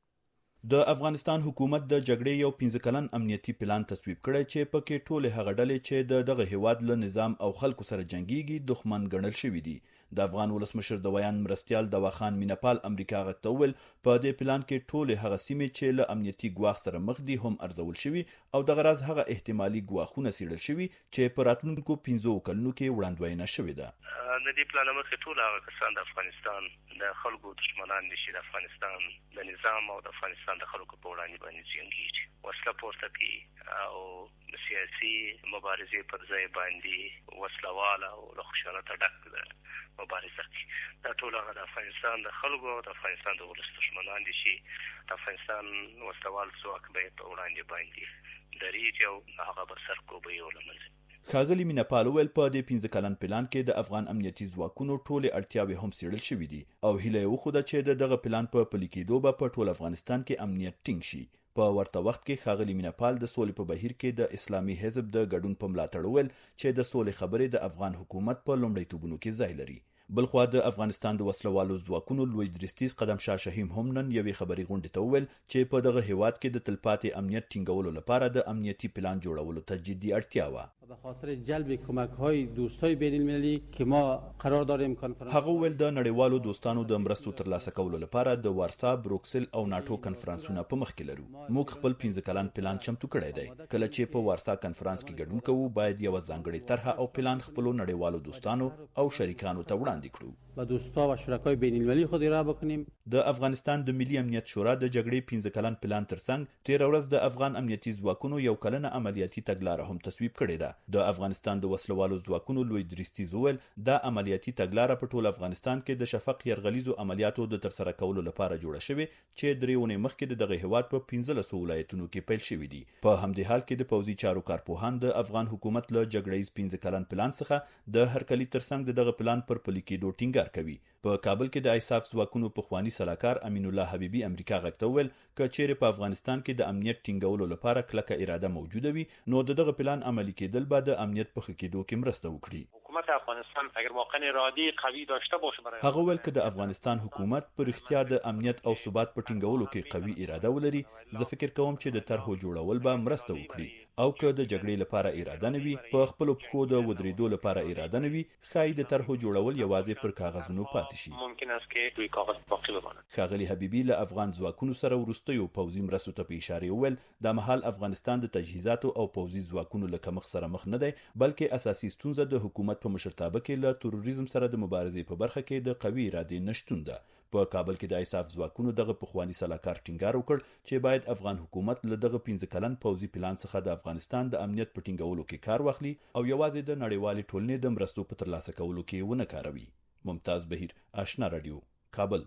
د افغانستان حکومت د جګړې یو 15 کلن امنیتي پلان تصویب کړی چې پکې ټول هغه ډلې چې دغه هیواد له نظام او خلکو سره جنگيږي دښمن ګڼل شوی دي. د افغان ولسمشر د ویان مرستيال دواخان مینپال امریکا غتول په دې پلان کې ټول هغه سیمې چې له امنیتي ګواښ سره مخ دي هم ارزول شوی او د غرض هغه احتمالي ګواښونه سیړل شوی چې په راتلونکو 15 کلونو کې وړاندوینه شوی ده. د دې پلان مخې ټول هغه کسان د افغانستان د خلکو دشمنان دي چې د افغانستان د نظام او د افغانستان د خلکو په وړاندې باندې جنګيږي، وسله پورته کوي او سیاسي مبارزې پر ځای باندې وسلواله او له خشونت ډک ده مبارزه کوي. دا ټول هغه د افغانستان د خلکو او د افغانستان د ولس دشمنان دي چې د افغانستان وسلوال ځواک به په وړاندې باندې درېږي او هغه به سرکوبي ولمنځي. ښاغلي مینپال ویل په دې 15 کلن پلان کې د افغان امنیتي ځواکونو ټولې اړتیاوې هم څیړل شوې دي او هیله یې وښوده چې دغه پلان په پلي کېدو به په ټول افغانستان کې امنیت ټینګ شي. په ورته وخت کې ښاغلي مینپال د سولې په بهیر کې د اسلامي حزب د ګډون په ملاتړ ویل چې د سولې خبرې د افغان حکومت په لومړیتوبونو کې ځای لري. بلخوا د افغانستان د وسلوالو ځواکونو لوی درستیز قدم شاه شهیم هم نن یوې خبري غونډې ته وویل چې په دغه هیواد کې د تلپاتې امنیت ټینګولو لپاره د امنیتي پلان جوړولو ته جدي اړتیا وه. به خاطر جلب کمک‌های دوستای بین‌المللی که ما قرار داریم کنفرانس هغه ویل د نړیوالو دوستانو د مرستو ترلاسه کولو لپاره د وارسا، بروکسل او ناتو کنفرانسونه په مخ کې لرو. موږ خپل 15 کلن پلان چمتو کړی دی. کله چې په وارسا کنفرانس کې ګډون کوو باید یو ځانګړی طرحه او پلان خپل نړیوالو دوستانو او شریکانو ته وړاندې کړو. با دوستا و شرکای بین‌المللی خود را بکنیم. د افغانستان د ملي امنیت شورا د جګړې 15 کلن پلان ترڅنګ 13 ورځ د افغان امنیتي ځواکونو یو کلنه عملیاتي تګلاره هم تصویب کړې ده. د افغانستان د وسلوالو ځواکونو لوی درستیز ویل دا عملیاتي تګلاره په ټول افغانستان کې د شفق یرغلیزو عملیاتو د ترسره کولو لپاره جوړه شوې چې درېونې مخکې دغه هیواد په 15 ولایتونو کې پیل شوې دي. په همدې حال کې د پوځي چارو کارپوهان د افغان حکومت له جګړیز 15 کلن پلان څخه د هرکلي ترڅنګ دغه پلان پر پلي کېدو ټینګار کوي. په کابل کې د ایساف ځواکونو پخوانی سلاکار امین الله حبیبي امریکا غږ ویل چې چیرې په افغانستان کې د امنیت ټینګولو لپاره کلکه اراده موجوده وي نو دغه پلان عملي کېدل به د امنیت په ښه کېدو کې مرسته وکړي. حکومت افغانستان اگر واقعا اراده قوی داشته باشه برای هغه ویل چې د افغانستان حکومت پر اختیار د امنیت او ثبات په ټینګولو کې قوي اراده ولري، زه فکر کوم چې د طرحو جوړول به مرسته وکړي او که د جګړې لپاره اراده نه وي، په خپل پخو د ودرېدو لپاره اراده نه وي، ښایي د طرحو جوړول یوازې پر کاغذونو پاتې شي. ممکن است که روی کاغذ باقی بماند. ښاغلي حبیبي له افغان ځواکونو سره وروستیو پوځي مرستو ته په اشاره وویل د مهال افغانستان د تجهیزاتو او پوځي ځواکونو له کمښت سره مخ نه دی، بلکې اساسي ستونزه د حکومت په مشرتابه کې له تروریزم سره د مبارزې په برخه کې د قوي ارادې نشتون ده. په کابل کې د ایساف ځواکونو دغه پخوانی سلاکار ټینګار وکړ چې باید افغان حکومت له دغه 15 کلن پوځي پلان څخه د افغانستان د امنیت په ټینګولو کې کار واخلي او یوازې د نړیوالې ټولنې د مرستو په ترلاسه کولو کې ونه کاروي. ممتاز بهیر، آشنا رادیو، کابل.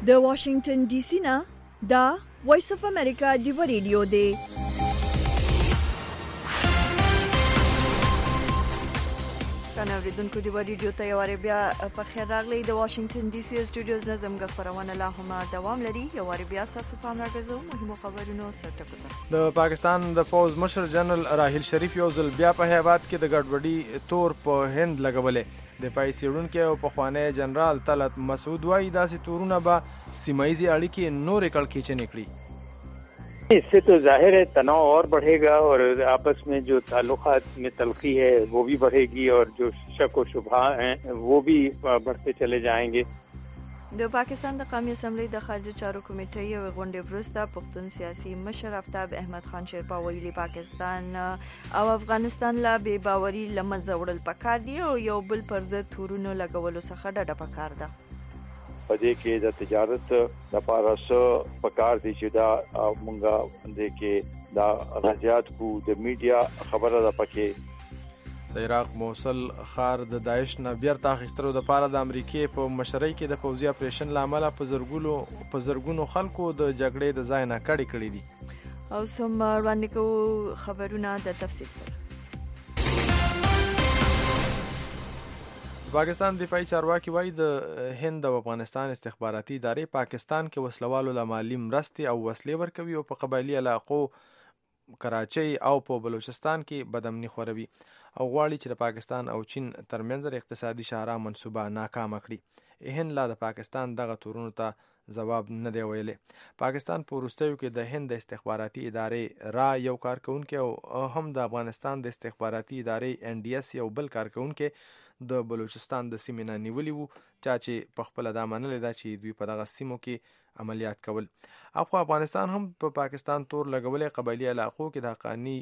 د واشنگټن ډي سي نه دا وایس اف امریکا دی ریډیو دی. کنه اوریدونکو دی ریډیو ته یو واری بیا په خیر راغلی. د واشنگټن ډي سي سټوډیوز نه زموږ خبرونه لا هم دوام لري. یو واری بیا تاسو پام راګرځو مهمو خبرونو سره ټکو. د پاکستان د فوز مشر جنرال راحیل شریف یو ځل بیا په هیواد کې د ګډوډي تور په هند لګولې. دفاعي څېړونکی او پخوانی جنرال طلعت مسعود وایي داسې تورونه به سیمایي اړیکې نورې کړکېچنې کړي. इससे तो जाहिर है तनाव और बढ़ेगा और आपस में जो ताल्लुकात में तलखी है वो भी बढ़ेगी और जो शक व शुबहा हैं वो भी बढ़ते चले जाएंगे. د پاکستان د قومي اسمبلی د خارجه چارو کمیټې یو غونډه وروسته پښتون سیاسي مشر آفتاب احمد خان شیرپا ویلي پاکستان او افغانستان لا بې باوري لمنځه وړل پکار دي او یو بل پر ضد تورونو لګولو څخه ډډه پکار ده. پدې کې د تجارت د پاراسو پکار دي چې دا مونږه دې کې دا غزيات کو د میډیا خبره ده پکې. د عراق موصل خار د داعش نه بیرته اخیستلو د پاره د امریکای په مشرۍ کې د پوځي اپریشن لامل په زرګونو خلکو د جګړې د ځای نه کړي دي. او سم وړاندې کوو خبرونه د تفصیل سره. پاکستان دفاعي چارواکي وایي د هند او افغانستان استخباراتي ادارې پاکستان کې وسلوالو له مالي مرستې او وسلې ورکوي او په قبایلي علاقو کراچۍ او په بلوچستان کې بدامني خوروي او غواړي چې د پاکستان او چین ترمنځ اقتصادي شاهراه منصوبه ناکامه کړي. هند لا د پاکستان دغه تورونو ته ځواب نه دی ویلی. پاکستان په وروستیو کې د هند د استخباراتي ادارې را یو کارکونکي او هم د افغانستان د استخباراتي ادارې NDS یو بل کارکونکي د بلوچستان د سیمې نه نیولي وو چې په خپل دا منلې ده چې دوی په دغه سیمو کې عملیات کول. اخو افغانستان هم په پاکستان تور لګولې قبایلي علاقو کې د حقانی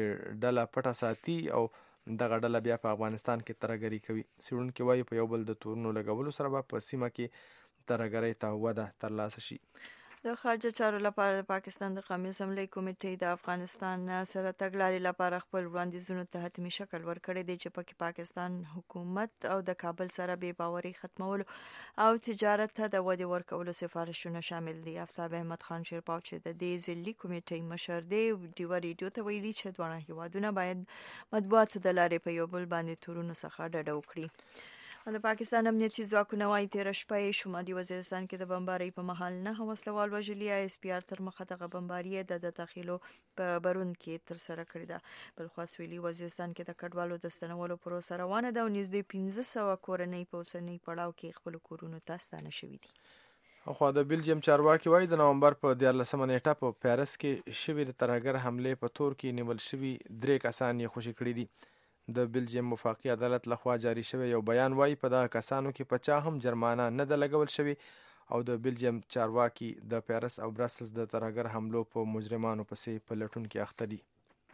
ډله پټه ساتي او دغه ډله بیا په افغانستان کې ترګری کوي. څېړونکي وایي په یو بل د تورونو لګولو سره به په سیمه کې ترګری ته وده ترلاسه شي. د خارجه چارو لپاره د پاکستان د قومي اسمبلی کمیټې د افغانستان سره تګلارې لپاره خپل وړاندیزونو ته حتمي شکل ورکړی دی چې پکې پاکستان حکومت او د کابل سره بې باوري ختمولو او تجارت ته د ودې ورکولو سفارشونه شامل دي. آفتاب احمد خان شیرپا چې د دې ځلي کمیټې مشر دی ډیو ریډیو ته ویلي چې دواړه هیوادونه باید مطبوعاتو د لارې په یو بل باندې تورونو څخه ډډه وکړي. د پاکستان امنیتي ځواکونه وايي تېره شپه شمالي وزیرستان کې د بمبارۍ په مهال 9 وسلوال وژلي. ISPR تر مخه دغه بمباري د تخیلو په برون کې تر سره کړې ده. بلخوا سویلي وزیرستان کې د کډوالو د ستنولو پروسه روانه ده او نږدې 1500 کورنۍ په اوسنۍ پړاو کې خپل کورونو ته ستانه شوي دي. خو د بلجیم چارواکي وایي د نومبر په 14 نیټه په پیرس کې شوې د ترهګر حملې په تور کې نیول شوي 3 کسان یې خوشي کړي دي. د بلجیم وفاقي عدالت لخوا جاری شوی یو بیان وایي په دغه کسانو کې په چا هم جرمانه نه ده لګول شوی او د بلجیم چارواکي د پیرس او برسلز د ترهګر حملو په مجرمانو پسې په لټون کې اخته دي.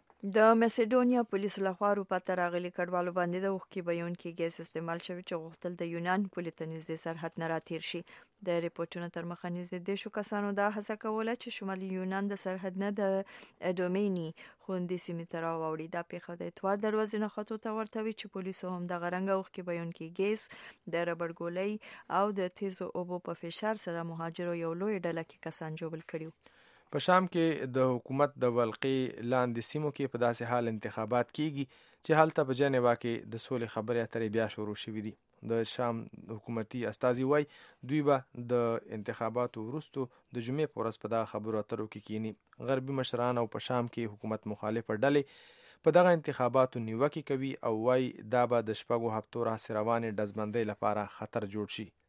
د مسیډونیا پولیسو لخوا اروپا ته راغلي کډوالو باندې د اوښکې بهیونکي ګیس استعمال شوی چې غوښتل د یونان پولې ته نږدې سرحد نه راتېر شي. د ریپورټونو تر مخه نږدې 10 کسانو دا هڅه کوله چې شمالي یونان د سرحد نه د اډومیني خوندې سیمې ته راوړي. دا پیښه د اتوار دروازې نه خطو ته ورته وي چې پولیسو هم دغه رنګه اوښکې بهیونکي ګیس د ربړ ګولۍ او د تیزو اوبو په فشار سره مهاجرو یو لوی ډله کې کسان ژوبل کړي. په شام کې د حکومت د ولقې لاندې سیمو کې په داسې حال انتخابات کیږي چې هلته په جنیوا کې د سولې خبرې اترې بیا شروع شوې دي. د شام حکومتي استازي وایي دوی به د انتخاباتو وروسته د جمعې په ورځ په دغه خبرو اترو کې کینی. غربي مشران او په شام کې حکومت مخالف ډلې په دغه انتخاباتو نیوکه کوي او وایي دا به د شپږو هفتو راهیسې روانې ډزبندۍ لپاره خطر جوړ شي.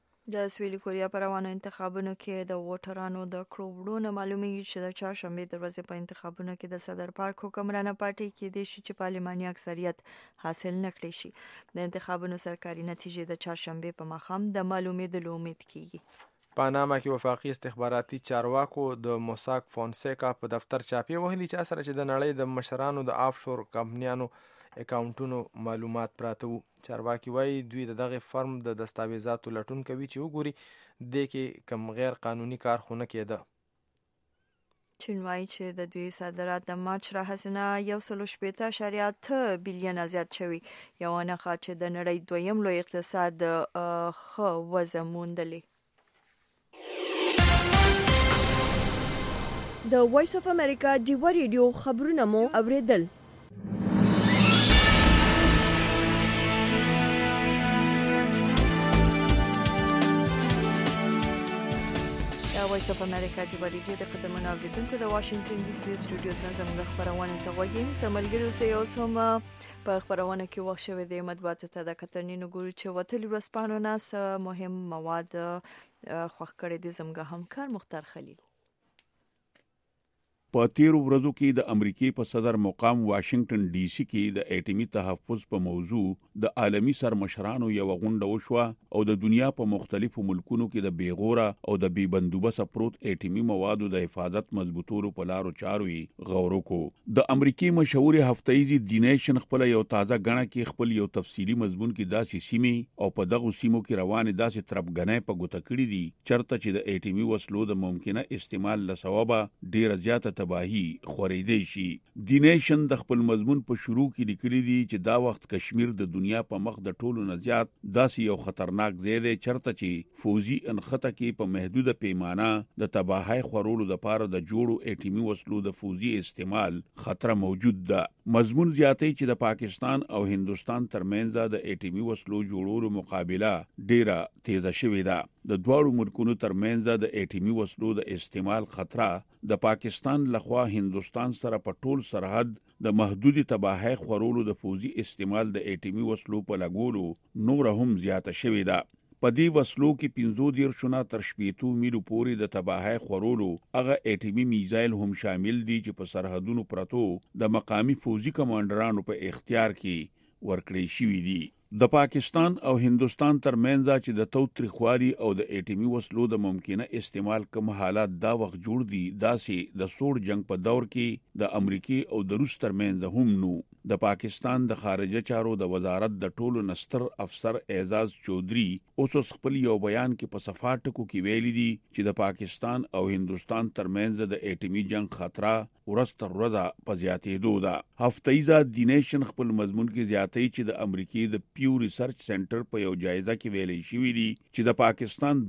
د سویلي کوریا په روانو انتخابونو کې د ووټرانو د کړو معلومیږي چې د چهارشنبې د ورځې په انتخابونو کې د صدر پارک حکمرانه پارټي کې د شي چې پارلماني اکثریت حاصل نکړي شي. د انتخابونو سرکاري نتیجې د چهارشنبې په ماښام د معلومېدلو امید کیږي. پاناما کې وفاقي استخباراتي چارواکو د موساک فونسیکا په دفتر چاپی وهلي چې سره چې د نړۍ د مشرانو د آفشور کمپنیانو اکاونټونو معلومات پراته وو. چارواکي وایي دوی دغه فرم د دستاویزاتو لټون کوي چې وګوري د کې کم غیر قانوني کار خونه کېده. چین وایي چې د دوی صادرات د مارچ راهیسې نه 1.8 بلین زیات شوي. یو نښه چې د نړۍ دویم لوی اقتصاد ښه وضع موندلې. د وایس اف امریکا ډیو ریډیو خبرونه مو اوریدل. وایس اف امریکا ډیو ریډیو د قدمونو اوریدونکو د واشنگټن ډي سي سټوډیوز نه زموږ خبرونه ته وایي. سملګرو سه اوس هم په خبرونه کې وخت شوه د مطبوعاتو ته د کتنینو ګورو چې وتل ورسپانو ناس مهم مواد خوښ کړي دي. زموږ همکار مختار خلیل په تیرو ورځو کې د امریکای په صدر مقام واشنگټن ډي سي کې د اټومي تحفظ په موضوع د عالمی سرمشرانو یو غونډه وشوه او د دنیا په مختلفو ملکونو کې د بیغوره او د بی بندوبسه پروت اټومي موادو د حفاظت مضبوطولو په لارو چارو غور وکړو. د امریکای مشهور هفتهیزي دی نیشن خپل یو تازه غڼه کې خپل یو تفصیلی مضمون کې داسې سیمې او په دغه سیمو کې روانې داسې ترپګنې په ګوته کړې دي چرته چې د اټومي وسلو د ممکنه استعمال لسوابه ډیر زیاته تباہی خورېدې شي. دی نیشن د خپل مضمون په شروع کې لیکلي دي چې دا وخت کشمیر د دنیا په مخ د ټولو نه زیات داسې یو خطرناک ځای دی چرته چې فوزي انخته کې په محدوده پیمانه د تباہی خورولو لپاره د جوړو اټومي وسلو د فوزي استعمال خطر موجود ده. مضمون زیاتې چې د پاکستان او هندستان ترمنځ د اټومي وسلو جوړولو مقابله ډیره تیزه شوې ده. د دواړو ملکونو ترمنځ د اټومي وسلو د استعمال خطر د پاکستان لخوا هندستان سره په ټول سرحد د محدودي تباہی خورولو د فوزي استعمال د اټومي وسلو په لګولو نور هم زیاته شوې ده. په دې وسلو کې 15 تر 80 میلو پورې د تباہی خورولو هغه اټومي میزایل هم شامل دي چې په سرحدونو پرتو د مقامی فوزي کمانډرانو په اختیار کې ورکړې شوې دي. د پاکستان او هندستان ترمنځ چې د توتریخوالي او د اټومي وسلو د ممکنه استعمال کوم حالات دا وخت جوړ دي داسې د سوړ جنگ په دور کې د امریکای او د روس ترمنځ هم نو. د پاکستان د خارجه چارو د وزارت د ټولو نستر افسر اعزاز چودري اوس خپل یو بیان کې په صفاټکو کې ویلي دي چې د پاکستان او هندستان ترمنځ د اټومي جنگ خطر ورستر ورځ په زیاتېدو ده. هفتهیزه دی نیشن خپل مضمون کې زیاتې چې د امریکای د پیو ریسرچ سنټر په یو جایزه کې ویلي شوی دي چې د پاکستان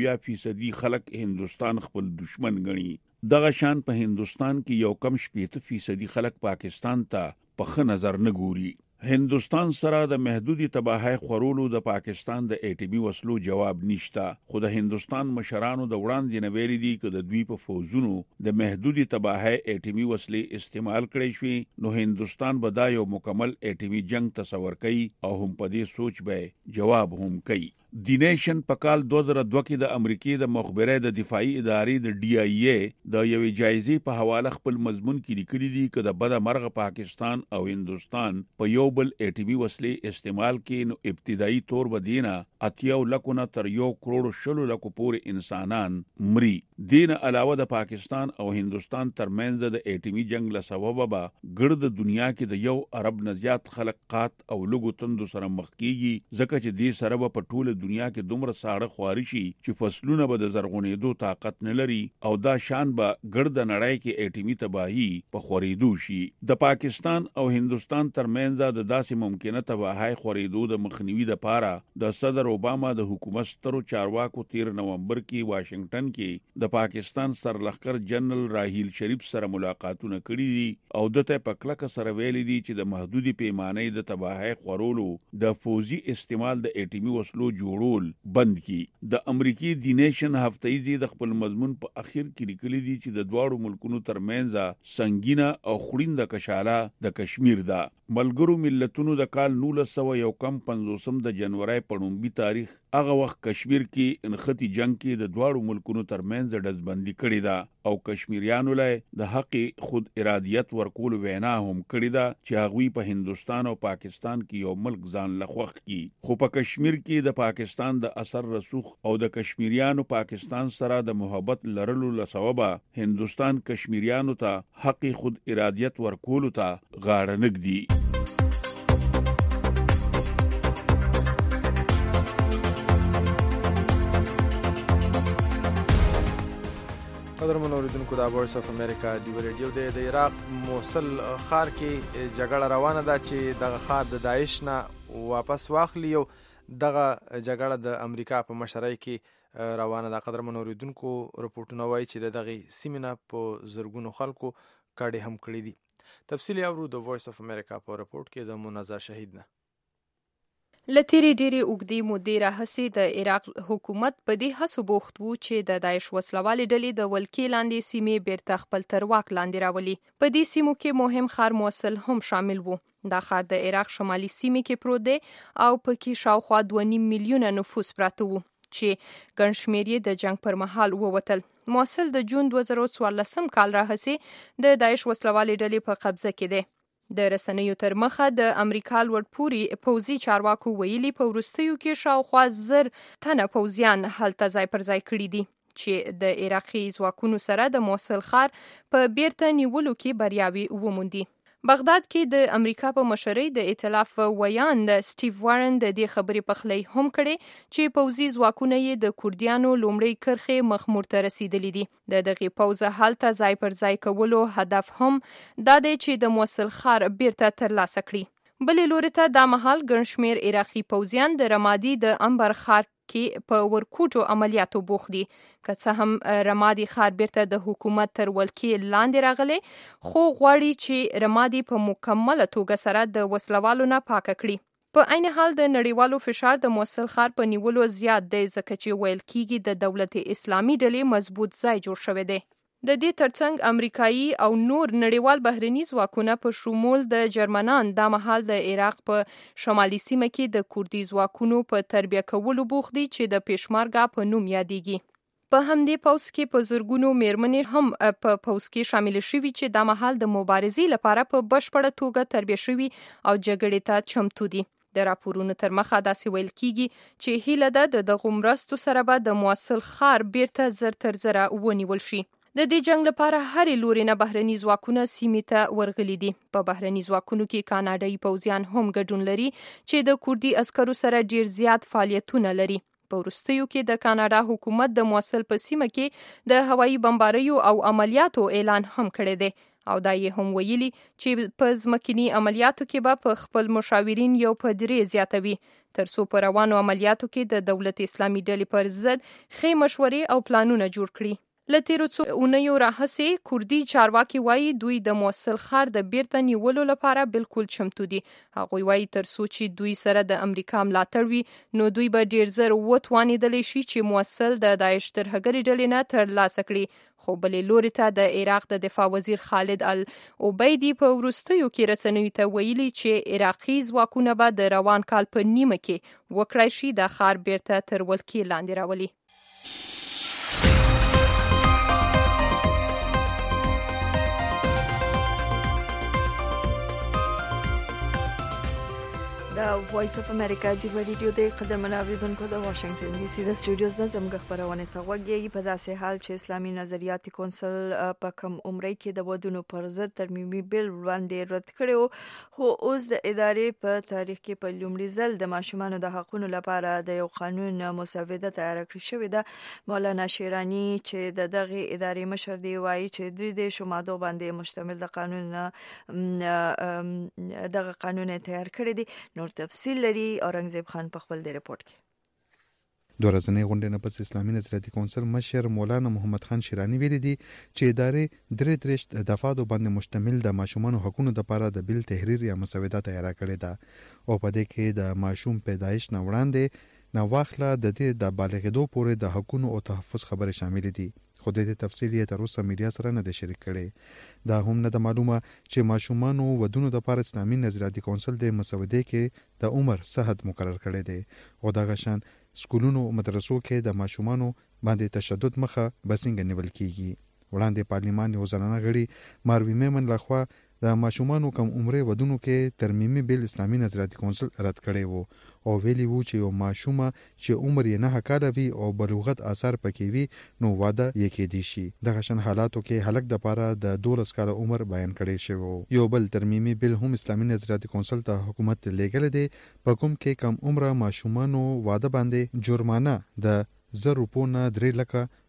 2% خلک هندستان خپل دشمن ګڼي. دغه شان په هندستان کې یو کم 80% خلک پاکستان ته په ښه نظر نه ګوري. هندستان سره د محدودي تباہی خورولو د پاکستان د اټومي وسلو جواب نشته، خو د هندستان مشرانو د وړاندې نه ویلي دي چې د دوی په فوزونو د محدودي تباہی اټومي وسلې استعمال کړي شوی نو هندستان به دا یو مکمل اټومي جنگ تصور کوي او هم په دې سوچ به جواب هم کوي. دی نیشن په کال 2002 کې د امریکای د مخبري د دفاعي ادارې د ډي آی ای د یوې جایزې په حواله خپل مضمون کې لیکلي دي چې د بده مرغه پاکستان او هندستان په یو بل اټومي وسلې استعمال کې نو ابتدایي تور بدینه 80 لکه نه تر 1 کروڑ 60 لکه پورې انسانان مري. دین علاوه د پاکستان او هندستان ترمنځ د اټومي جنگ له سبب به ګرد دنیا کې د یو عرب نه زیات خلک قات او لګو تندو سره مخ کیږي ځکه چې دې سره په ټوله دنیا کې دومره ساړه خواري شي چې فصلونه به د زرغونېدو طاقت نه لري او دا شان به ګرد نړۍ کې اټومي تباہی په خورېدو شي. د پاکستان او هندستان ترمنځ د داسې ممکنه تباہی خورېدو د مخنیوي لپاره د صدر اوباما د حکومت سترو چارواکو 13 نومبر کې واشنگټن کې د پاکستان سرلښکر جنرال راحیل شریف سره ملاقاتونه کړي دي او دته په کلکه سره ویلي دي چې د محدودي پیمانې د تباہی خورولو د فوزي استعمال د اټومي وسلو جوړول بند کی. د امریکای دی نیشن هفتهیزي د خپل مضمون په اخر کې لیکلي دي چې د دواړو ملکونو ترمنځ سنگینه او خړینده کشاله د کشمیر ده. ملګرو ملتونو د کال 1951 د جنوري په 9 تاریخ هغه وخت کشمیر کې انختی جنگ کې د دواړو ملکونو ترمنځ ډزبندي کړې ده او کشمیریانو له د حق خود ارادیت ورکول وینا هم کړې ده چې هغوی په هندستان او پاکستان کې یو ملک ځان لخوخ کی. خو په کشمیر کې د پاکستان د اثر رسوخ او د کشمیریانو پاکستان سره د محبت لرلو لسبب هندستان کشمیریانو ته حق خود ارادیت ورکول ته غاړه نږدي. قدرمن اوریدونکو د وایس اف امریکا ډیو ریډیو د عراق موصل ښار کې جګړه روانه ده چې دغه ښار د داعش نه واپس واخلي. او دغه جګړه د امریکا په مشرۍ کې روانه ده. قدرمن اوریدونکو رپورټونه وایي چې دغه سیمینه په زرګونو خلکو کډې هم کړې دي. تفصیل اورو د وایس اف امریکا په رپورټ کې د منظر شهید نه. لتیری ډېری اوږدې مودې راهیسې د عراق حکومت په دې هڅو بوخت و چې د داعش وسلوالې ډلې د ولکې لاندې سیمې بیرته خپل تر واک لاندې راولي. په دې سیمو کې مهم ښار موصل هم شامل و. دا ښار د عراق شمالي سیمې کې پروت دی او پکې شاوخوا 2.5 میلیونه نفوس پراته وو چې ګڼ شمېر یې د جنګ پر مهال ووتل. موصل د جون 2014 کال راهیسې د داعش وسلوالې ډلې په قبضه کې دی. د رسنیو تر مخه د امریکا لوړپوړي پوځي چارواکو ویلي په وروستیو کې شاوخوا 1000 تنه پوځیان هلته ځای پر ځای کړي دي چې د عراقي ځواکونو سره د موصل ښار په بیرته نیولو کې بریاوې وموندي. بغداد کې د امریکا په مشرۍ د ائتلاف ویاند سټیو وارن د دې خبرې پخلی هم کړي چې پوځي ځواکونه یې د کوردیانو لومړی کرښې مخمور ته رسیدلي دي. د دغې پوځ هلته ځای پر ځای کولو هدف هم دا دی چې د موصل ښار بیرته ترلاسه کړي. بلې لوري ته دا مهال ګڼ شمېر عراقي پوځیان د رمادي د انبر ښار کې په ورکوټو عملیاتو بوخت دي. که څه هم رمادي ښار بیرته د حکومت تر ولکې لاندې راغلی، خو غواړي چې رمادي په مکمله توګه سره د وسلوالو نه پاکه کړي. په عین حال د نړیوالو فشار د موصل ښار په نیولو زیات دی، ځکه چې ویل کېږي د دولت اسلامي ډلې مضبوط ځای جوړ شوی دی. د دې ترڅنګ امریکایي او نور نړیوال بهرني ځواکونه په شمول د جرمنان دا مهال د عراق په شمالي سیمه کې د کوردي ځواکونو په تربیه کولو بوخت دي چې د پیشمرګه په نوم یادېږي. په همدې پوځ کې په زرګونو میرمنې هم په پوځ کې شامل شوي چې دا مهال د مبارزې لپاره په بشپړه توګه تربیه شوي او جګړې ته چمتو دي. د راپورونو تر مخه داسې ویل کېږي چې هیله ده د دغو مرستو سره به د موصل ښار بیرته زر تر زره ونیول شي. د دې جنگ لپاره هرې لوري نه بهرني ځواکونه سیمې ته ورغلي دي. په بهرني ځواکونو کې کاناډایي پوځیان هم ګډون لري چې د کوردي عسکرو سره ډیر زیات فعالیتونه لري. په وروستیو کې د کاناډا حکومت د موصل په سیمه کې د هوایي بمباریو او عملیاتو اعلان هم کړی دی او دا یې هم ویلي چې په ځمکني عملیاتو کې به په خپل مشاورین یو په 3 زیاتوي تر څو په روانو عملیاتو کې د دولت اسلامي ډلې پر ضد ښې مشورې او پلانونه جوړ کړي. له تیرو څو اونیو راهیسې کوردي چارواکي وایي دوی د موصل ښار د بیرته نیولو لپاره بالکل چمتو دي. هغوی وایي تر څو چې دوی سره د امریکا ملاتړ وي نو دوی به ډیر زر وتوانېدلی شي چې موصل د داعش ترهګرې ډلې نه ترلاسه کړي. خو بلې لوري ته د عراق د دفاع وزیر خالد العبیدي په وروستیو کې رسنیو ته ویلي چې عراقي ځواکونه به د روان کال په نیمه کې وکړای شي د ښار بیرته تر ولکې لاندې راولي. د وایس اف امریکا د ریډیو د قدرمن اوریدونکو د واشنگټن ډي سي د سټوډیوز د زموږ خبرونه ته وګورئ. په داسې حال چې اسلامي نظریاتي کونسل په کم عمرۍ کې د ودونو پر ضد ترمیمي بل وړاندې رد کړو، خو اوس د ادارې په تاریخ کې په لومړي ځل د ماشومانو د حقوقو لپاره د یو قانون مسوده تیار کړی شوې ده. مولانا شیرانی چې دغه ادارې مشر دی وایي چې د شمادو باندې مشتمل د قانون دغه قانون تیار کړی دی. نور تفصیل لري اورنګزیب خان په خپل د رپورت کې. دوه ورځې غونډې نه پس اسلامي نظریاتي کونسل مشر مولانا محمد خان شیرانی ویلي دي چې ادارې درې دفعاتو باندې مشتمل د ماشومانو حقوقو لپاره د بل تحریر یا مسوده تیار کړې ده او په دې کې د ماشوم پیدایش نه وړاندې نه واخله د دې د بالغېدو پورې د حقوقو او تحفظ خبره شامل دي. خو د دې تفصیل یې تر اوسه میډیا سره نه دی شریک کړی. دا هم نه د معلومه چې ماشومانو ودونو د لپاره اسلامي نظریاتي کونسل د مسودې کې د عمر حد مقرر کړی دی او دا غشان سکولونو او مدرسو کې د ماشومانو باندې تشدد مخه بسنګ نیول کیږي. وړاندې پارلیمان یو ځلانه غړي ماروی میمن لخوا د ماشومانو کم عمره ودونو کې ترمیمي بیل اسلامي نظریاتي کونسل رد کړی وو او ویلی وو چې یو ماشومه چې عمر یې 9 کاله وي او بلوغت اثر پکې وي نو واده یې کېدی شي. د غشن حالاتو کې هلک د پاره د 12 کاله عمر بیان کړی شوی. یو بل ترمیمي بیل هم اسلامي نظریاتي کونسل ته حکومت لېږل دی په کوم کې کم عمره ماشومانو واده باندې جرمانه د 1000 روپو نه 3 لک او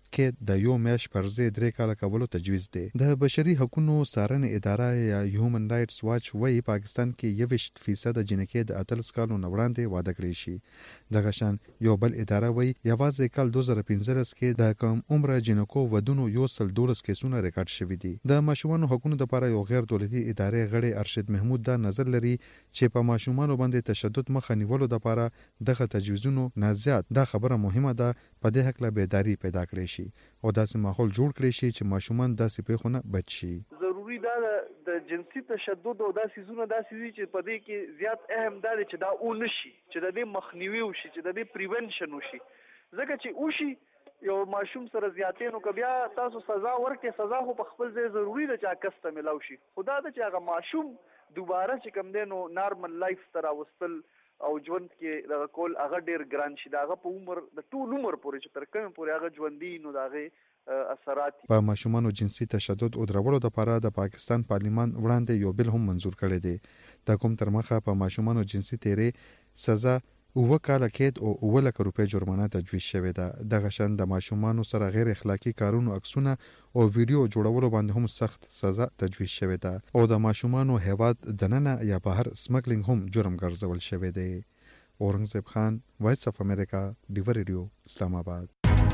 کې د یو میاش پرځې 3 کاله کولو تجویز دی. د بشري حقوقو څارنې اداره یا هیومن رائټس واچ وايي پاکستان کې 21% جنکې د 18 کالو نه وړاندې واده کړي شي. دغه شان یو بل اداره وايي یوازې کال 2015 کې د کم عمره جنکو ودونو 112 کیسونه ریکارډ شوي دي. د ماشومانو حقوقو لپاره یو غیر دولتي ادارې غړي ارشد محمود دا نظر لري چې په ماشومانو باندې تشدد مخه نیولو لپاره دغه تجویزونو نه زیات دا خبره مهمه ده په دې حق لا بیداری پیدا کړي شي او داسې ماحول جوړ کړي شي چې ماشومان داسې پیښونه بچ شي. ضروری ده د جنسي تشدد او داسې زونه داسې وي چې په دې کې زیات اهم ده چې دا او نشي چې د دې مخنیوي وشي چې د دې پریونشن وشي. ځکه چې وشي یو ماشوم سره زیاتې نو که بیا تاسو سزا ورکړئ سزا خو په خپل ځای ضروري ده چې عکس ته ملاو شي. خو دا ده چې هغه ماشوم دوباره چې کوم دی نو نارمل لایف ته راوستل او ژوند کې دغه کول هغه ډېر ګران شي. د هغه په عمر د ټول عمر پورې چې تر کومه پورې هغه ژوندي نو د هغې اثرات په ماشومانو جنسي تشدد او درولو لپاره د پاکستان پارلیمان وړاندې یو بل هم منزور کړی دی. د کوم تر مخه په ماشومانو جنسي تیرې سزا 9 کاله قید او 9 لک روپۍ جرمانه تجویز شوې ده. دغه شان د ماشومانو سره غیر اخلاقی کارونو عکسونه او ویډیو جوړولو باندې هم سخت سزا تجویز شوې ده او د ماشومانو هیواد دننه یا بهر سمګلینګ هم جرم ګرځول شوی دی. اورنګزیب خان، وایس اف امریکا، ډیو ریډیو، اسلام آباد.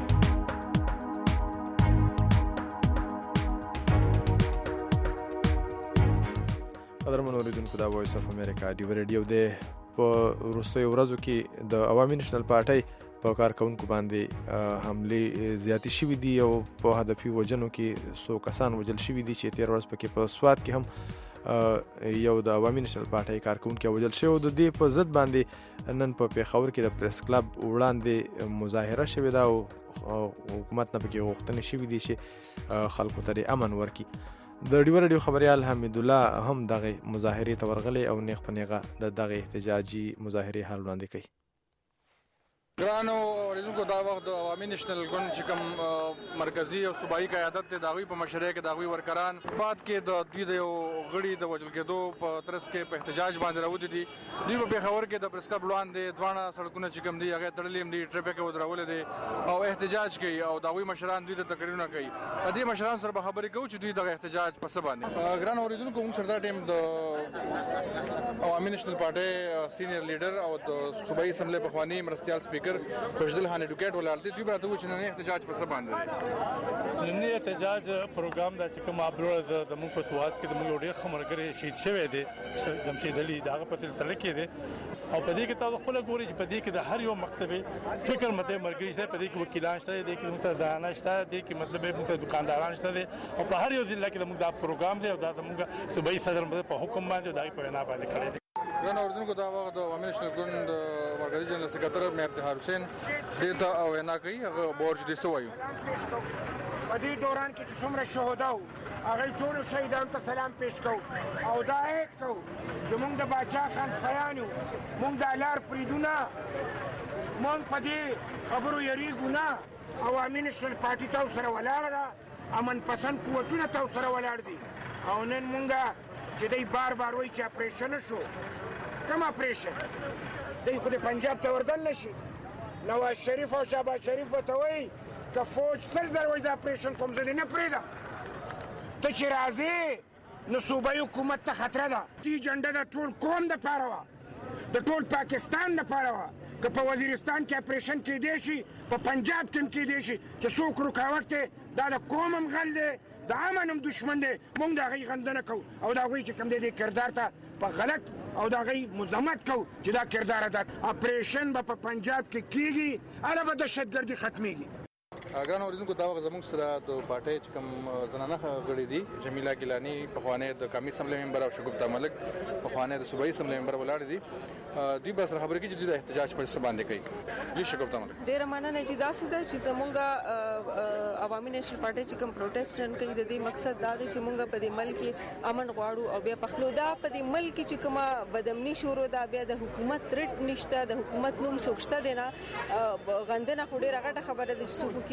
قدرمن اوریدونکو دا وایس اف امریکا ډیو ریډیو دی. په وروستیو ورځو کې د عوامي نېشنل پارټۍ په کارکونکو باندې حملې زیاتې شوې دي او په هدفي وژنو کې 100 کسان وژل شوي دي چې تیر ورځ پکې په سوات کې هم یو د عوامي نېشنل پارټۍ کارکونکو وژل شوی. د دې په ضد باندې نن په پیښور کې د پریس کلب وړاندې مظاهره شوې ده او حکومت نه پکې غوښتنې شوې دي چې خلکو ته امن ورکړي. د ډیو ریډیو خبريال حمید الله هم دغه مظاهره ته ورغلی او نیغ په نیغه د دغه احتجاجي مظاهره حال وړاندې کوي. ګرانو اوریدونکو دا وخت د عوامي نېشنل ګوند چې کوم مرکزی او صوبایي قیادت دی د هغوی په مشرۍ کې د هغوی ورکران بعد کې د دوی د یو غړي د وژل کېدو په ترڅ کې په احتجاج باندې راوتي دي. دوی په پېښور کې د پریس کلب وړاندې دواړه سړکونه چې کوم دي هغه تړلي هم دي، ټریفک یې ودرولې دي او احتجاج کوي او د هغوی مشران دوی ته تقریرونه کوي. د دې مشران سره به خبرې کوو چې دوی دغه احتجاج په څه باندې. ګرانو اوریدونکو موږ سره دا ټایم د عوامي نېشنل پارټۍ سینیئر لیډر او د صوبایي اسمبلۍ پخواني مرستیال سپیکر خوشدل خان ایډوکیټ ولر دي. دوی براته و چې نن احتجاج په څه باندې نن احتجاج پروګرام دا چې کوم ابروز زموږ په سواز کې زموږ ډېر خمرګري شهید شوی دی جمشید علي دغه په سلسله کې دی او په دې کې تاسو خپل ګوري چې په دې کې د هر یو مکتبه فکر مته مرګري شته، په دې کې وکیلان شته، د کې موږ ځانه شته، د کې مطلب موږ دکانداران شته او په هر یو ضلع کې موږ دا پروګرام دی او دا موږ صوبایي صدر په حکم باندې دای په وینا باندې کړی دی. ګران اوریدونکو دا وخت د عوامي نېشنل ګوند مرکزي جنرال سکرټر میر افتخار حسین دې ته او وینا کوي. هغه بورج دي سوایو په دې دوران کې چې څومره شهدا وو هغه ټول شهیدانو ته سلام پېښ کوو او دا عهد کوو چې موږ د باچا خان خیان یو، موږ د لار پریدونه، موږ په دې خبرو یریږو نه. عوامي نېشنل پارټي تاسو سره ولاړه ده، امن پسند قوتونه تاسو سره ولاړ دي او نن موږ چې دی بار بار وایي چې اپریشن شو، کوم اپریشن دی خو د پنجاب ته وردن نشي. نواز شریف او شهباز شریف ورته وایي که فوج 100 ځله وایي د اپریشن کوم زه دې نه پرېږدم. ته چې راځې نو صوبایي حکومت ته خطره ده. دې جنډه د ټول قوم دپاره وه، د ټول پاکستان دپاره وه. که په وزیرستان کې اپریشن کېدی شي په پنجاب کې هم کېدی شي چې څوک رکاوټ دی دا د قوم هم غل دی د امن هم دشمن دی. موږ د هغوی غندنه کوو او د هغوی چې کوم دی دې کردار ته په غلط او د هغوی مذمت کوو چې دا کردار ادا. اپریشن به په پنجاب کې کېږي، هله به دهشتګردي ختمېږي. ګران اوریدونکو دا وخت زموږ سره د پارټۍ چې کوم زنانه غړي دي جمیله ګیلاني پخوانی د قومي اسمبلی ممبر او شګفتہ ملک پخوانی د صوبایي اسمبلی ممبر ولاړ دي. دوی به سره خبرې کوي چې دوی د احتجاج په څه باندې کوي. جی شګفتہ ملک ډېره مننه چې داسې ده چې زموږ عوامي نېشنل پارټۍ چې کوم پروټیسټ نن کوي د دې مقصد دا دی چې موږ په دې ملک کې امن غواړو او بیا پخلو دا په دې ملک چې کومه بدامني شروع ده بیا د حکومت رټ نشته، د حکومت نوم څوک شته دی نه. غندنه خو ډېره غټه خبره ده چې څوک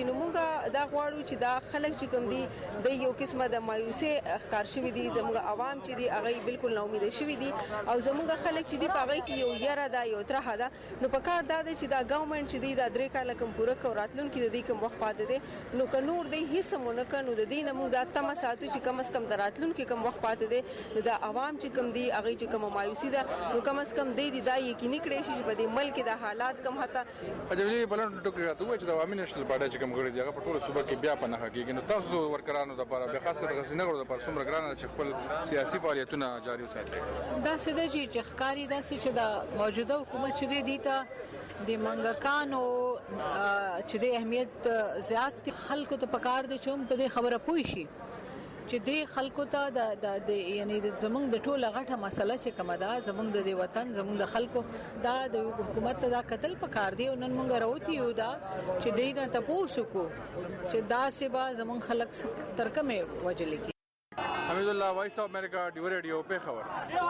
شي. نو مونږ دا غواړو چې دا خلک چې کوم دي د یو قسمه د مایوسي ښکار شوی دي، زموږ عوام چې دي هغه بالکل نا امید شوی دي او زموږ خلک چې دي په هغه کې یو یره دا یو ترخه ده. نو په کار دا دی چې دا ګورنمنت چې دی دا 3 کاله کوم پوره کوراتلون کې د دې کوم وخت پاتې دي، نو که نور دی هیڅ مونږ کنو د دې نه موږ دا تم ساتو چې کم از کم دراتلون کې کوم وخت پاتې دي، نو دا عوام چې کوم دي هغه چې کوم مایوسي ده نو کم از کم دی دا یقیني کړی شي چې په دې ملک د حالات کم هتا اجازه بلند ټکو ته وایي چې د عوامي نېشنل پارټي چې کوم غړي دي هغه په ټوله صوبه کې بیا په نه کېږي. نو تاسو ورکرانو د لپاره به خاص کر د غزنیګرو د لپاره څومره ګرانه چې خپل سیاسي فعالیتونه جاري وساتي؟ دا څه د چې ښکاری دا چې د موجوده حکومت چې دی ته د منګکانو چې د اهمیت زیات خلکو ته پکار دي چې په دې خبره پوي شي چې د خلکو ته د یعنی زمونږ د ټوله غټه مسله چې کومه ده زمونږ د وطن زمونږ د خلکو دا د حکومت ته دا قتل پکار دی. نن مونږ راوتی یو دا چې دې نه تاسو کو چې دا سبا زمونږ خلک ترکمه وجل کی. حمید الله، وایس اف امریکا، ډیو ریډیو په خبر.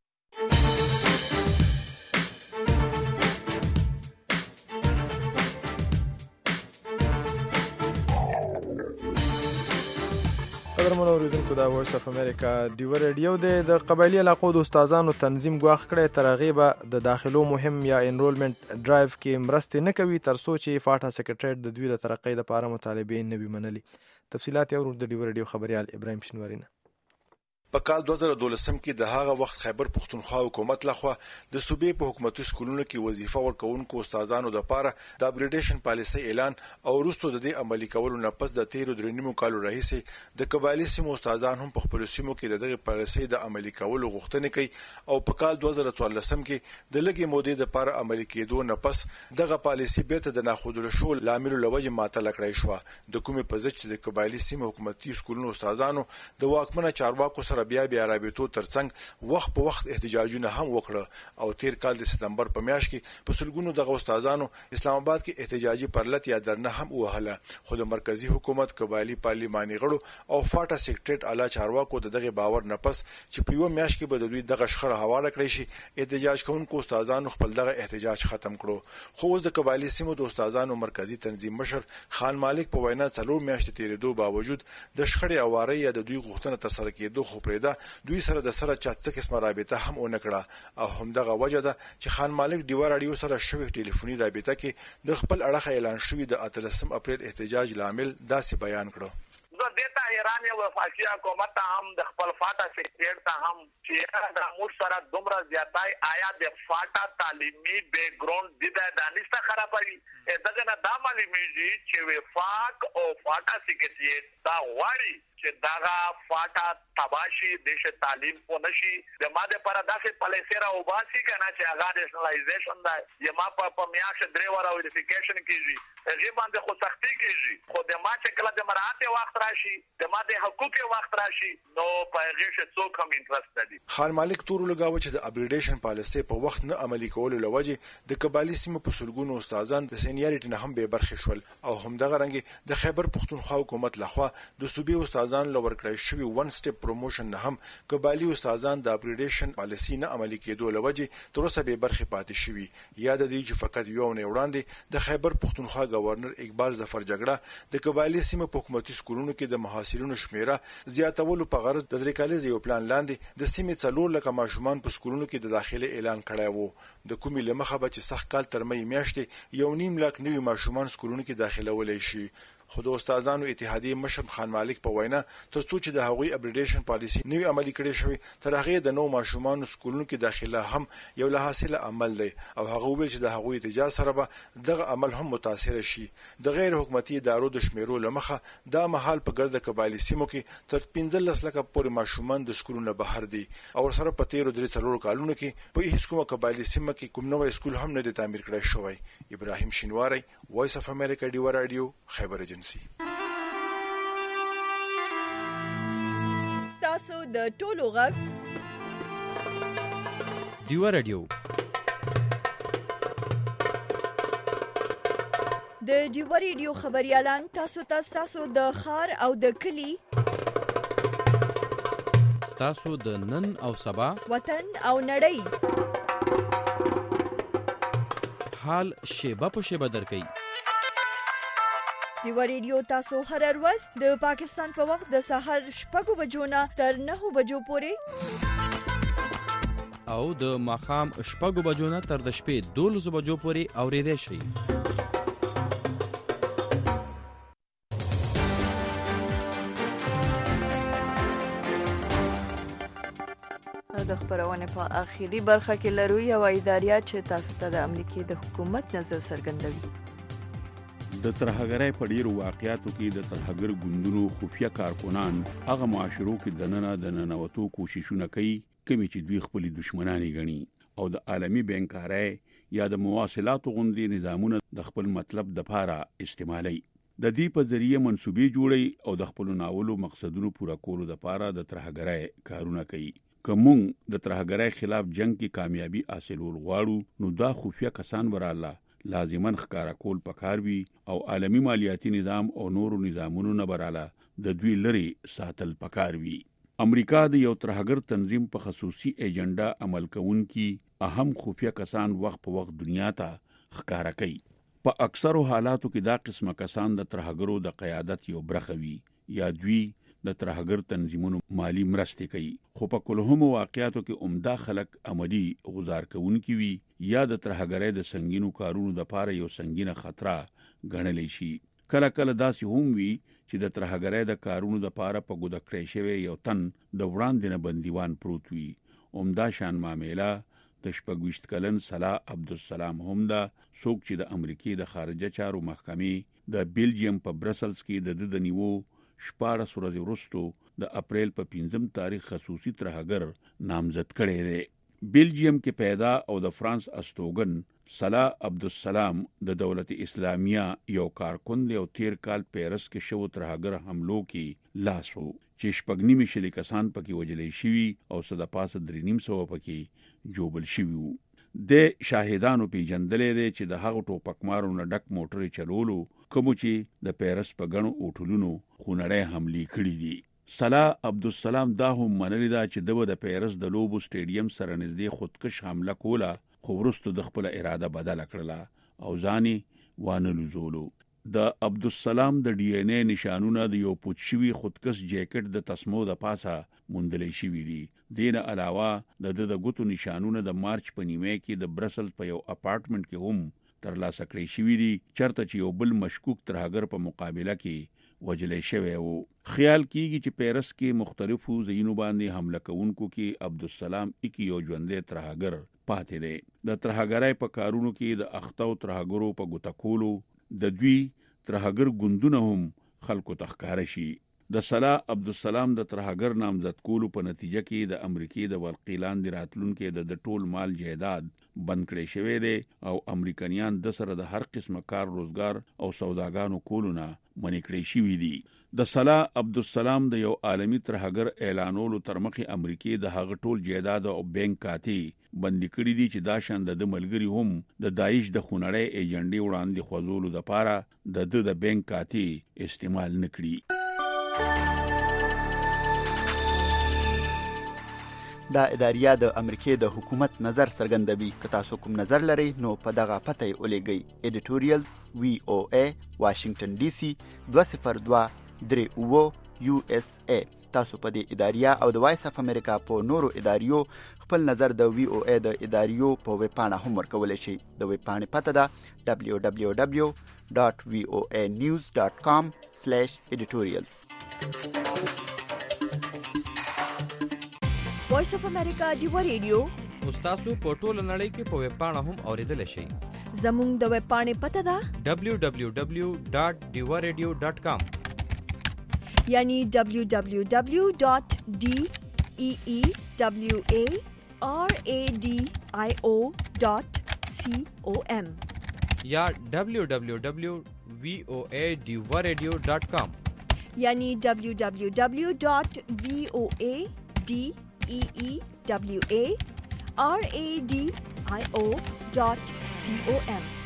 قدرمنو اوریدونکو، دا وایس اف امریکا ډیو ریډیو د قبایلی علاقو د استادانو تنظیم ګواښ کړی تر هغې به د داخلو مهم یا انرولمنت ډرایو کې مرستې نه کوي تر څو چې فاټا سکرټریټ د دوی د ترقۍ لپاره مطالبې نه وي منلي. تفصیلات یې اورو د ډیو ریډیو خبریال ابراهیم شنواری نه. په کال 2012 کې د هغه وخت خیبر پښتونخوا حکومت لخوا د صوبې په حکومتي سکولونو کې وظیفه ورکوونکو استادانو لپاره د اپګریډیشن پالیسي اعلان او وروسته د دې عملي کولو نه پس د 13 کالو راهیسې د قبایلی سیمو استادان هم په خپل سیمو کې د دغه پالیسي د عملي کولو غوښتنه کوي او په کال 2014 کې د لګي مودې لپاره عملي کېدو نه پس دغه پالیسي بیرته د ناخودلو شو لامل لوجه معطل کړی شو. د کومې په ځکه د قبایلی سیمو حکومتي سکولونو استادانو د واکمنه چارواکو سره بیا رابطو ترڅنګ وخت په وخت احتجاجونه هم وکړه او 13 کال د سپتمبر په میاشت کې په سلګونو دغه استادانو اسلام آباد کې احتجاجي پرلط یا درنه هم وهله. خو د مرکزی حکومت قبایلی پارلیماني غړو او فاټا سیکریټریټ اعلی چارواکو دغه باور نه پس چې په یو میاشت کې به دوی دغه شخړه حواله کړی شي احتجاج کوونکو استادانو خپل دغه احتجاج ختم کړو. خو اوس د قبایلی سیمو د استادانو مرکزی تنظیم مشر خان مالک په وینا 4 میاشتې تیرېدو باوجود د شخړې اواره یا د دوی غوښتنه تر سره کېدو خو پرېدا دوی سره د سره چاڅه قسمه رابطه هم اونکړه او همدغه وجه ده چې خان مالک دیوار اړیو سره شوی ټلیفوني رابطه کې د خپل اړه اعلان شوی د 13 اپریل احتجاج لامل داسې بیان کړو. زه دیتا ایران یو وفاقي حکومت هم د خپل فاټا سیکریټ ته هم چې د امور سره دومره زیاتای آیا د فاټا تعلیمي بیک ګراوند د دانشته خرابوي دغه نه دا معلومیږي چې وفاق او فاټا سیکریټ دا واري چې داغه فاټا تباشي د تعلیم په نشي د ماده پر داسې پالیسي او باسي کنه چې هغه نېشنلایزیشن دا یما په میاش درې ور ویریفیکیشن کیږي هغه باندې خو سختي کیږي خو د ما چې کله د مراحت وخت راشي د ما د حقوق وخت راشي نو په هغه څه څوک هم انټرست لري. خان مالک تور لګاوه چې د اپګریډیشن پالیسي په وخت نه عملي کولو لوجه د قبایلی سیمو په سلګونو استادان د سینیریټي نه هم به برخه شول او همدغه رنګ د خیبر پښتونخوا حکومت لخوا د صوبې استادان لور کړی شوی ون سټپ پروموشن نه هم قبایلی استادان د اپګریډیشن پالیسي نه عملي کېدو لوجه تر اوسه به برخه پاتې شوی. یاد دی چې فقط یو نه وړاندې د خیبر پښتونخوا گورنر اقبال ظفر جګړه د قبایلی سیمو په حکومتي سکولونو کې د محاصرینو شمیره زیاتولو په غرض د 3 کال یو پلان لاندې د سیمې 4 لک ماشومان په سکولونو کې د داخله اعلان کړی وو. د کومې لمخه به چې سخت کال تر مې میاشتې 1.5 لک نوي ماشومان سکولونو کې داخله ولې شي. خو د استادانو اتحادیه مشر خان مالک په وینا تر څو چې د هغوی اپګریډیشن پالیسي نوی عملي کړي شوی تر هغه د نو ماشومان سکولونو کې داخله هم یو له حاصله عمل دی او هغه ویل چې د هغوی اتجاه سره به دغه عمل هم متاثر شي. د غیر حکومتي ادارو د شمیرو لمخه دا مهال په ګرد قبایلی سیمو کې تر 15 لک پورې ماشومان د سکولونو بهر دي او سره په 13 کالونو کې په هیڅ کومه قبایلی سیمه کې کوم نوې سکول هم نه دی تعمیر کړی شوی. ابراهیم شینواری، وایس اف امریکا ډیو رادیو، خیبر ایجنسی. ستاسو د ټولو غږ ډیو رادیو. د ډیو رادیو خبريالان تاسو د خار او د کلی تاسو د نن او سبا وطن او نړۍ حال شیبه په شیبه درکې دیوا ریډیو تاسو هر ورځ د پاکستان په وخت د سحر 6 بجو نه تر 9 بجو پورې او د ماخام 6 بجو نه تر د شپې 12 بجو پورې اوریدئ شئ. د خبرونه په اخیری برخه کې لرو یو اداریا چې تاسو ته د امریکای د حکومت نظر څرګندوي. د ترهګرۍ په ډیرو واقعاتو کې د ترهګر ګوندونو خفیه کارکونان هغه معاشرو کې د ننوتو کوششونه کوي کومې چې دوی خپل دشمنانی ګڼي او د عالمی بانکارۍ یا د مواصلاتو غوندي نظامونه د خپل مطلب د لپاره استعمالي. د دې په ذریعہ منسوبې جوړي او د خپل ناولو مقصدونو پوره کولو لپاره د ترهګرۍ کارونه کوي. کوم د ترهګرۍ خلاف جنگ کې کامیابی حاصلول غواړو نو دا خفیه کسان وراله لازمن ښکارا کول پکار وي او عالمی مالیاتي نظام او نورو نظامونو نه براله د دوی لري ساتل پکار وي. امریکا د یو ترهګر تنظیم په خصوصي ایجنډا عمل کوونکي اهم خفیه کسان وخت په وخت دنیا ته ښکارا کوي. په اکثرو حالاتو کې دا قسمه کسان د ترهګرو د قیادت یو برخه وي یا دوی د ترهګر تنظیمونو مالی مرستې کوي. خو په کلهمو واقعاتو کې عمده خلک عملی غزار کوونکي وي یا د ترهګرۍ د سنگینو کارونو د پاره یو سنگینه خطر غنلی شي. کله کله داسې هم وي چې د ترهګرۍ د کارونو د پاره په ګوده کړی شوی یو تن د وړاندې نه بندیوان پروت وي. عمده شان معاملې د 26 کلن صلاح عبدالسلام هم دا څوک چې د امریکای د خارجه چارو محکمې د بیلجیم په برسلز کې د نیوو 14 ورځې وروسته د اپریل په 5 تاریخ خصوصي ترهګر نامزد کړی دی. بیلجیم کې پیدا او د فرانس استوګن صلاح عبدالسلام د دولت اسلامیه یو کارکوند او 13 کال پیرس کې شو ترهګر حملو کې لاسو چې شپږنیمه شل کسان پکې وجلې شوی او صد پاسه 3.5 پکې جوبل شوی. د شاهدانو پیژندلې دي چې د هغو ټوپکمارو نه ډک موټر چلولو کوم چې د پیرس په غنو اوټلونو خونړې حملې کړې دي. صلاح عبدالسلام دا هم منلی دا چې د پیرس د لوبو سټیډیم سره نږدې خودکش حمله کوله خو وروسته د خپل اراده بدل کړله او ځاني وانه لزولو. د عبدالسلام د ډي ان اے نشانونه د یو پوت شوی خودکش جیکټ د تسمو د پاسه موندلې شوی دي. دین علاوه د ګوتو نشانونه د مارچ په نیمه کې د برسل په یو اپارټمنټ کې هم ترلاسه کړی شوی دي چرته چې یو بل مشکوک ترهګر په مقابله کې وجلې شوی وو. خیال کیږي چې پیرس کې مختلفو ځایونو باندې حمله کوونکو کې عبدالسلام یو ژوندې ترهګر پاتې دی. د ترهګرۍ په کارونو کې د اختو ترهګرو په ګوتکولو د دوی ترهګر ګوندونه هم خلکو تخکاره شي. د صلاح عبدالسلام د ترهګر نامزد کولو په نتیجه کې د امریکای د ورقیلان د راتلونکو د ټول مال جایداد بند کړی شوی دی او امریکایان د سره د هر قسمه کار روزګار او سوداګانو کولونه منې کړی شوی دي. د صلاح عبدالسلام د یو عالمی ترهګر اعلانولو تر مخې امریکای د هغه ټول جایداد او بانک کاتی بندي کړی دي چې دا شاند د ملګری هم د داعش د خونړۍ ایجنډي وړاندې خوځولو لپاره د بانک کاتی استعمال نکړي. دا اداریا د امریکای د حکومت نظر څرګندوي. که تاسو کوم نظر لرئ نو په دغه پته یې ولېږئ. ایډیټوریال VOA واشنگټن DC 20238 USA. تاسو په دې اداریا او د وایس اف امریکا په نورو اداریو خپل نظر د VOA د اداریو په ویب پاڼه هم ورکولی شئ. د ویب پاڼې پته ده www.voanews.com/editorials. وایس اف امریکا دیوا ریډیو تاسو په ټوله نړۍ کې په ویب پاڼه هم اوریدل شئ. زموږ د ویب پاڼې پته ده www.diwaradio.com یعنی www.deewaradio.com یا www.voadiwaradio.com یعنی www.voadeewaradio.com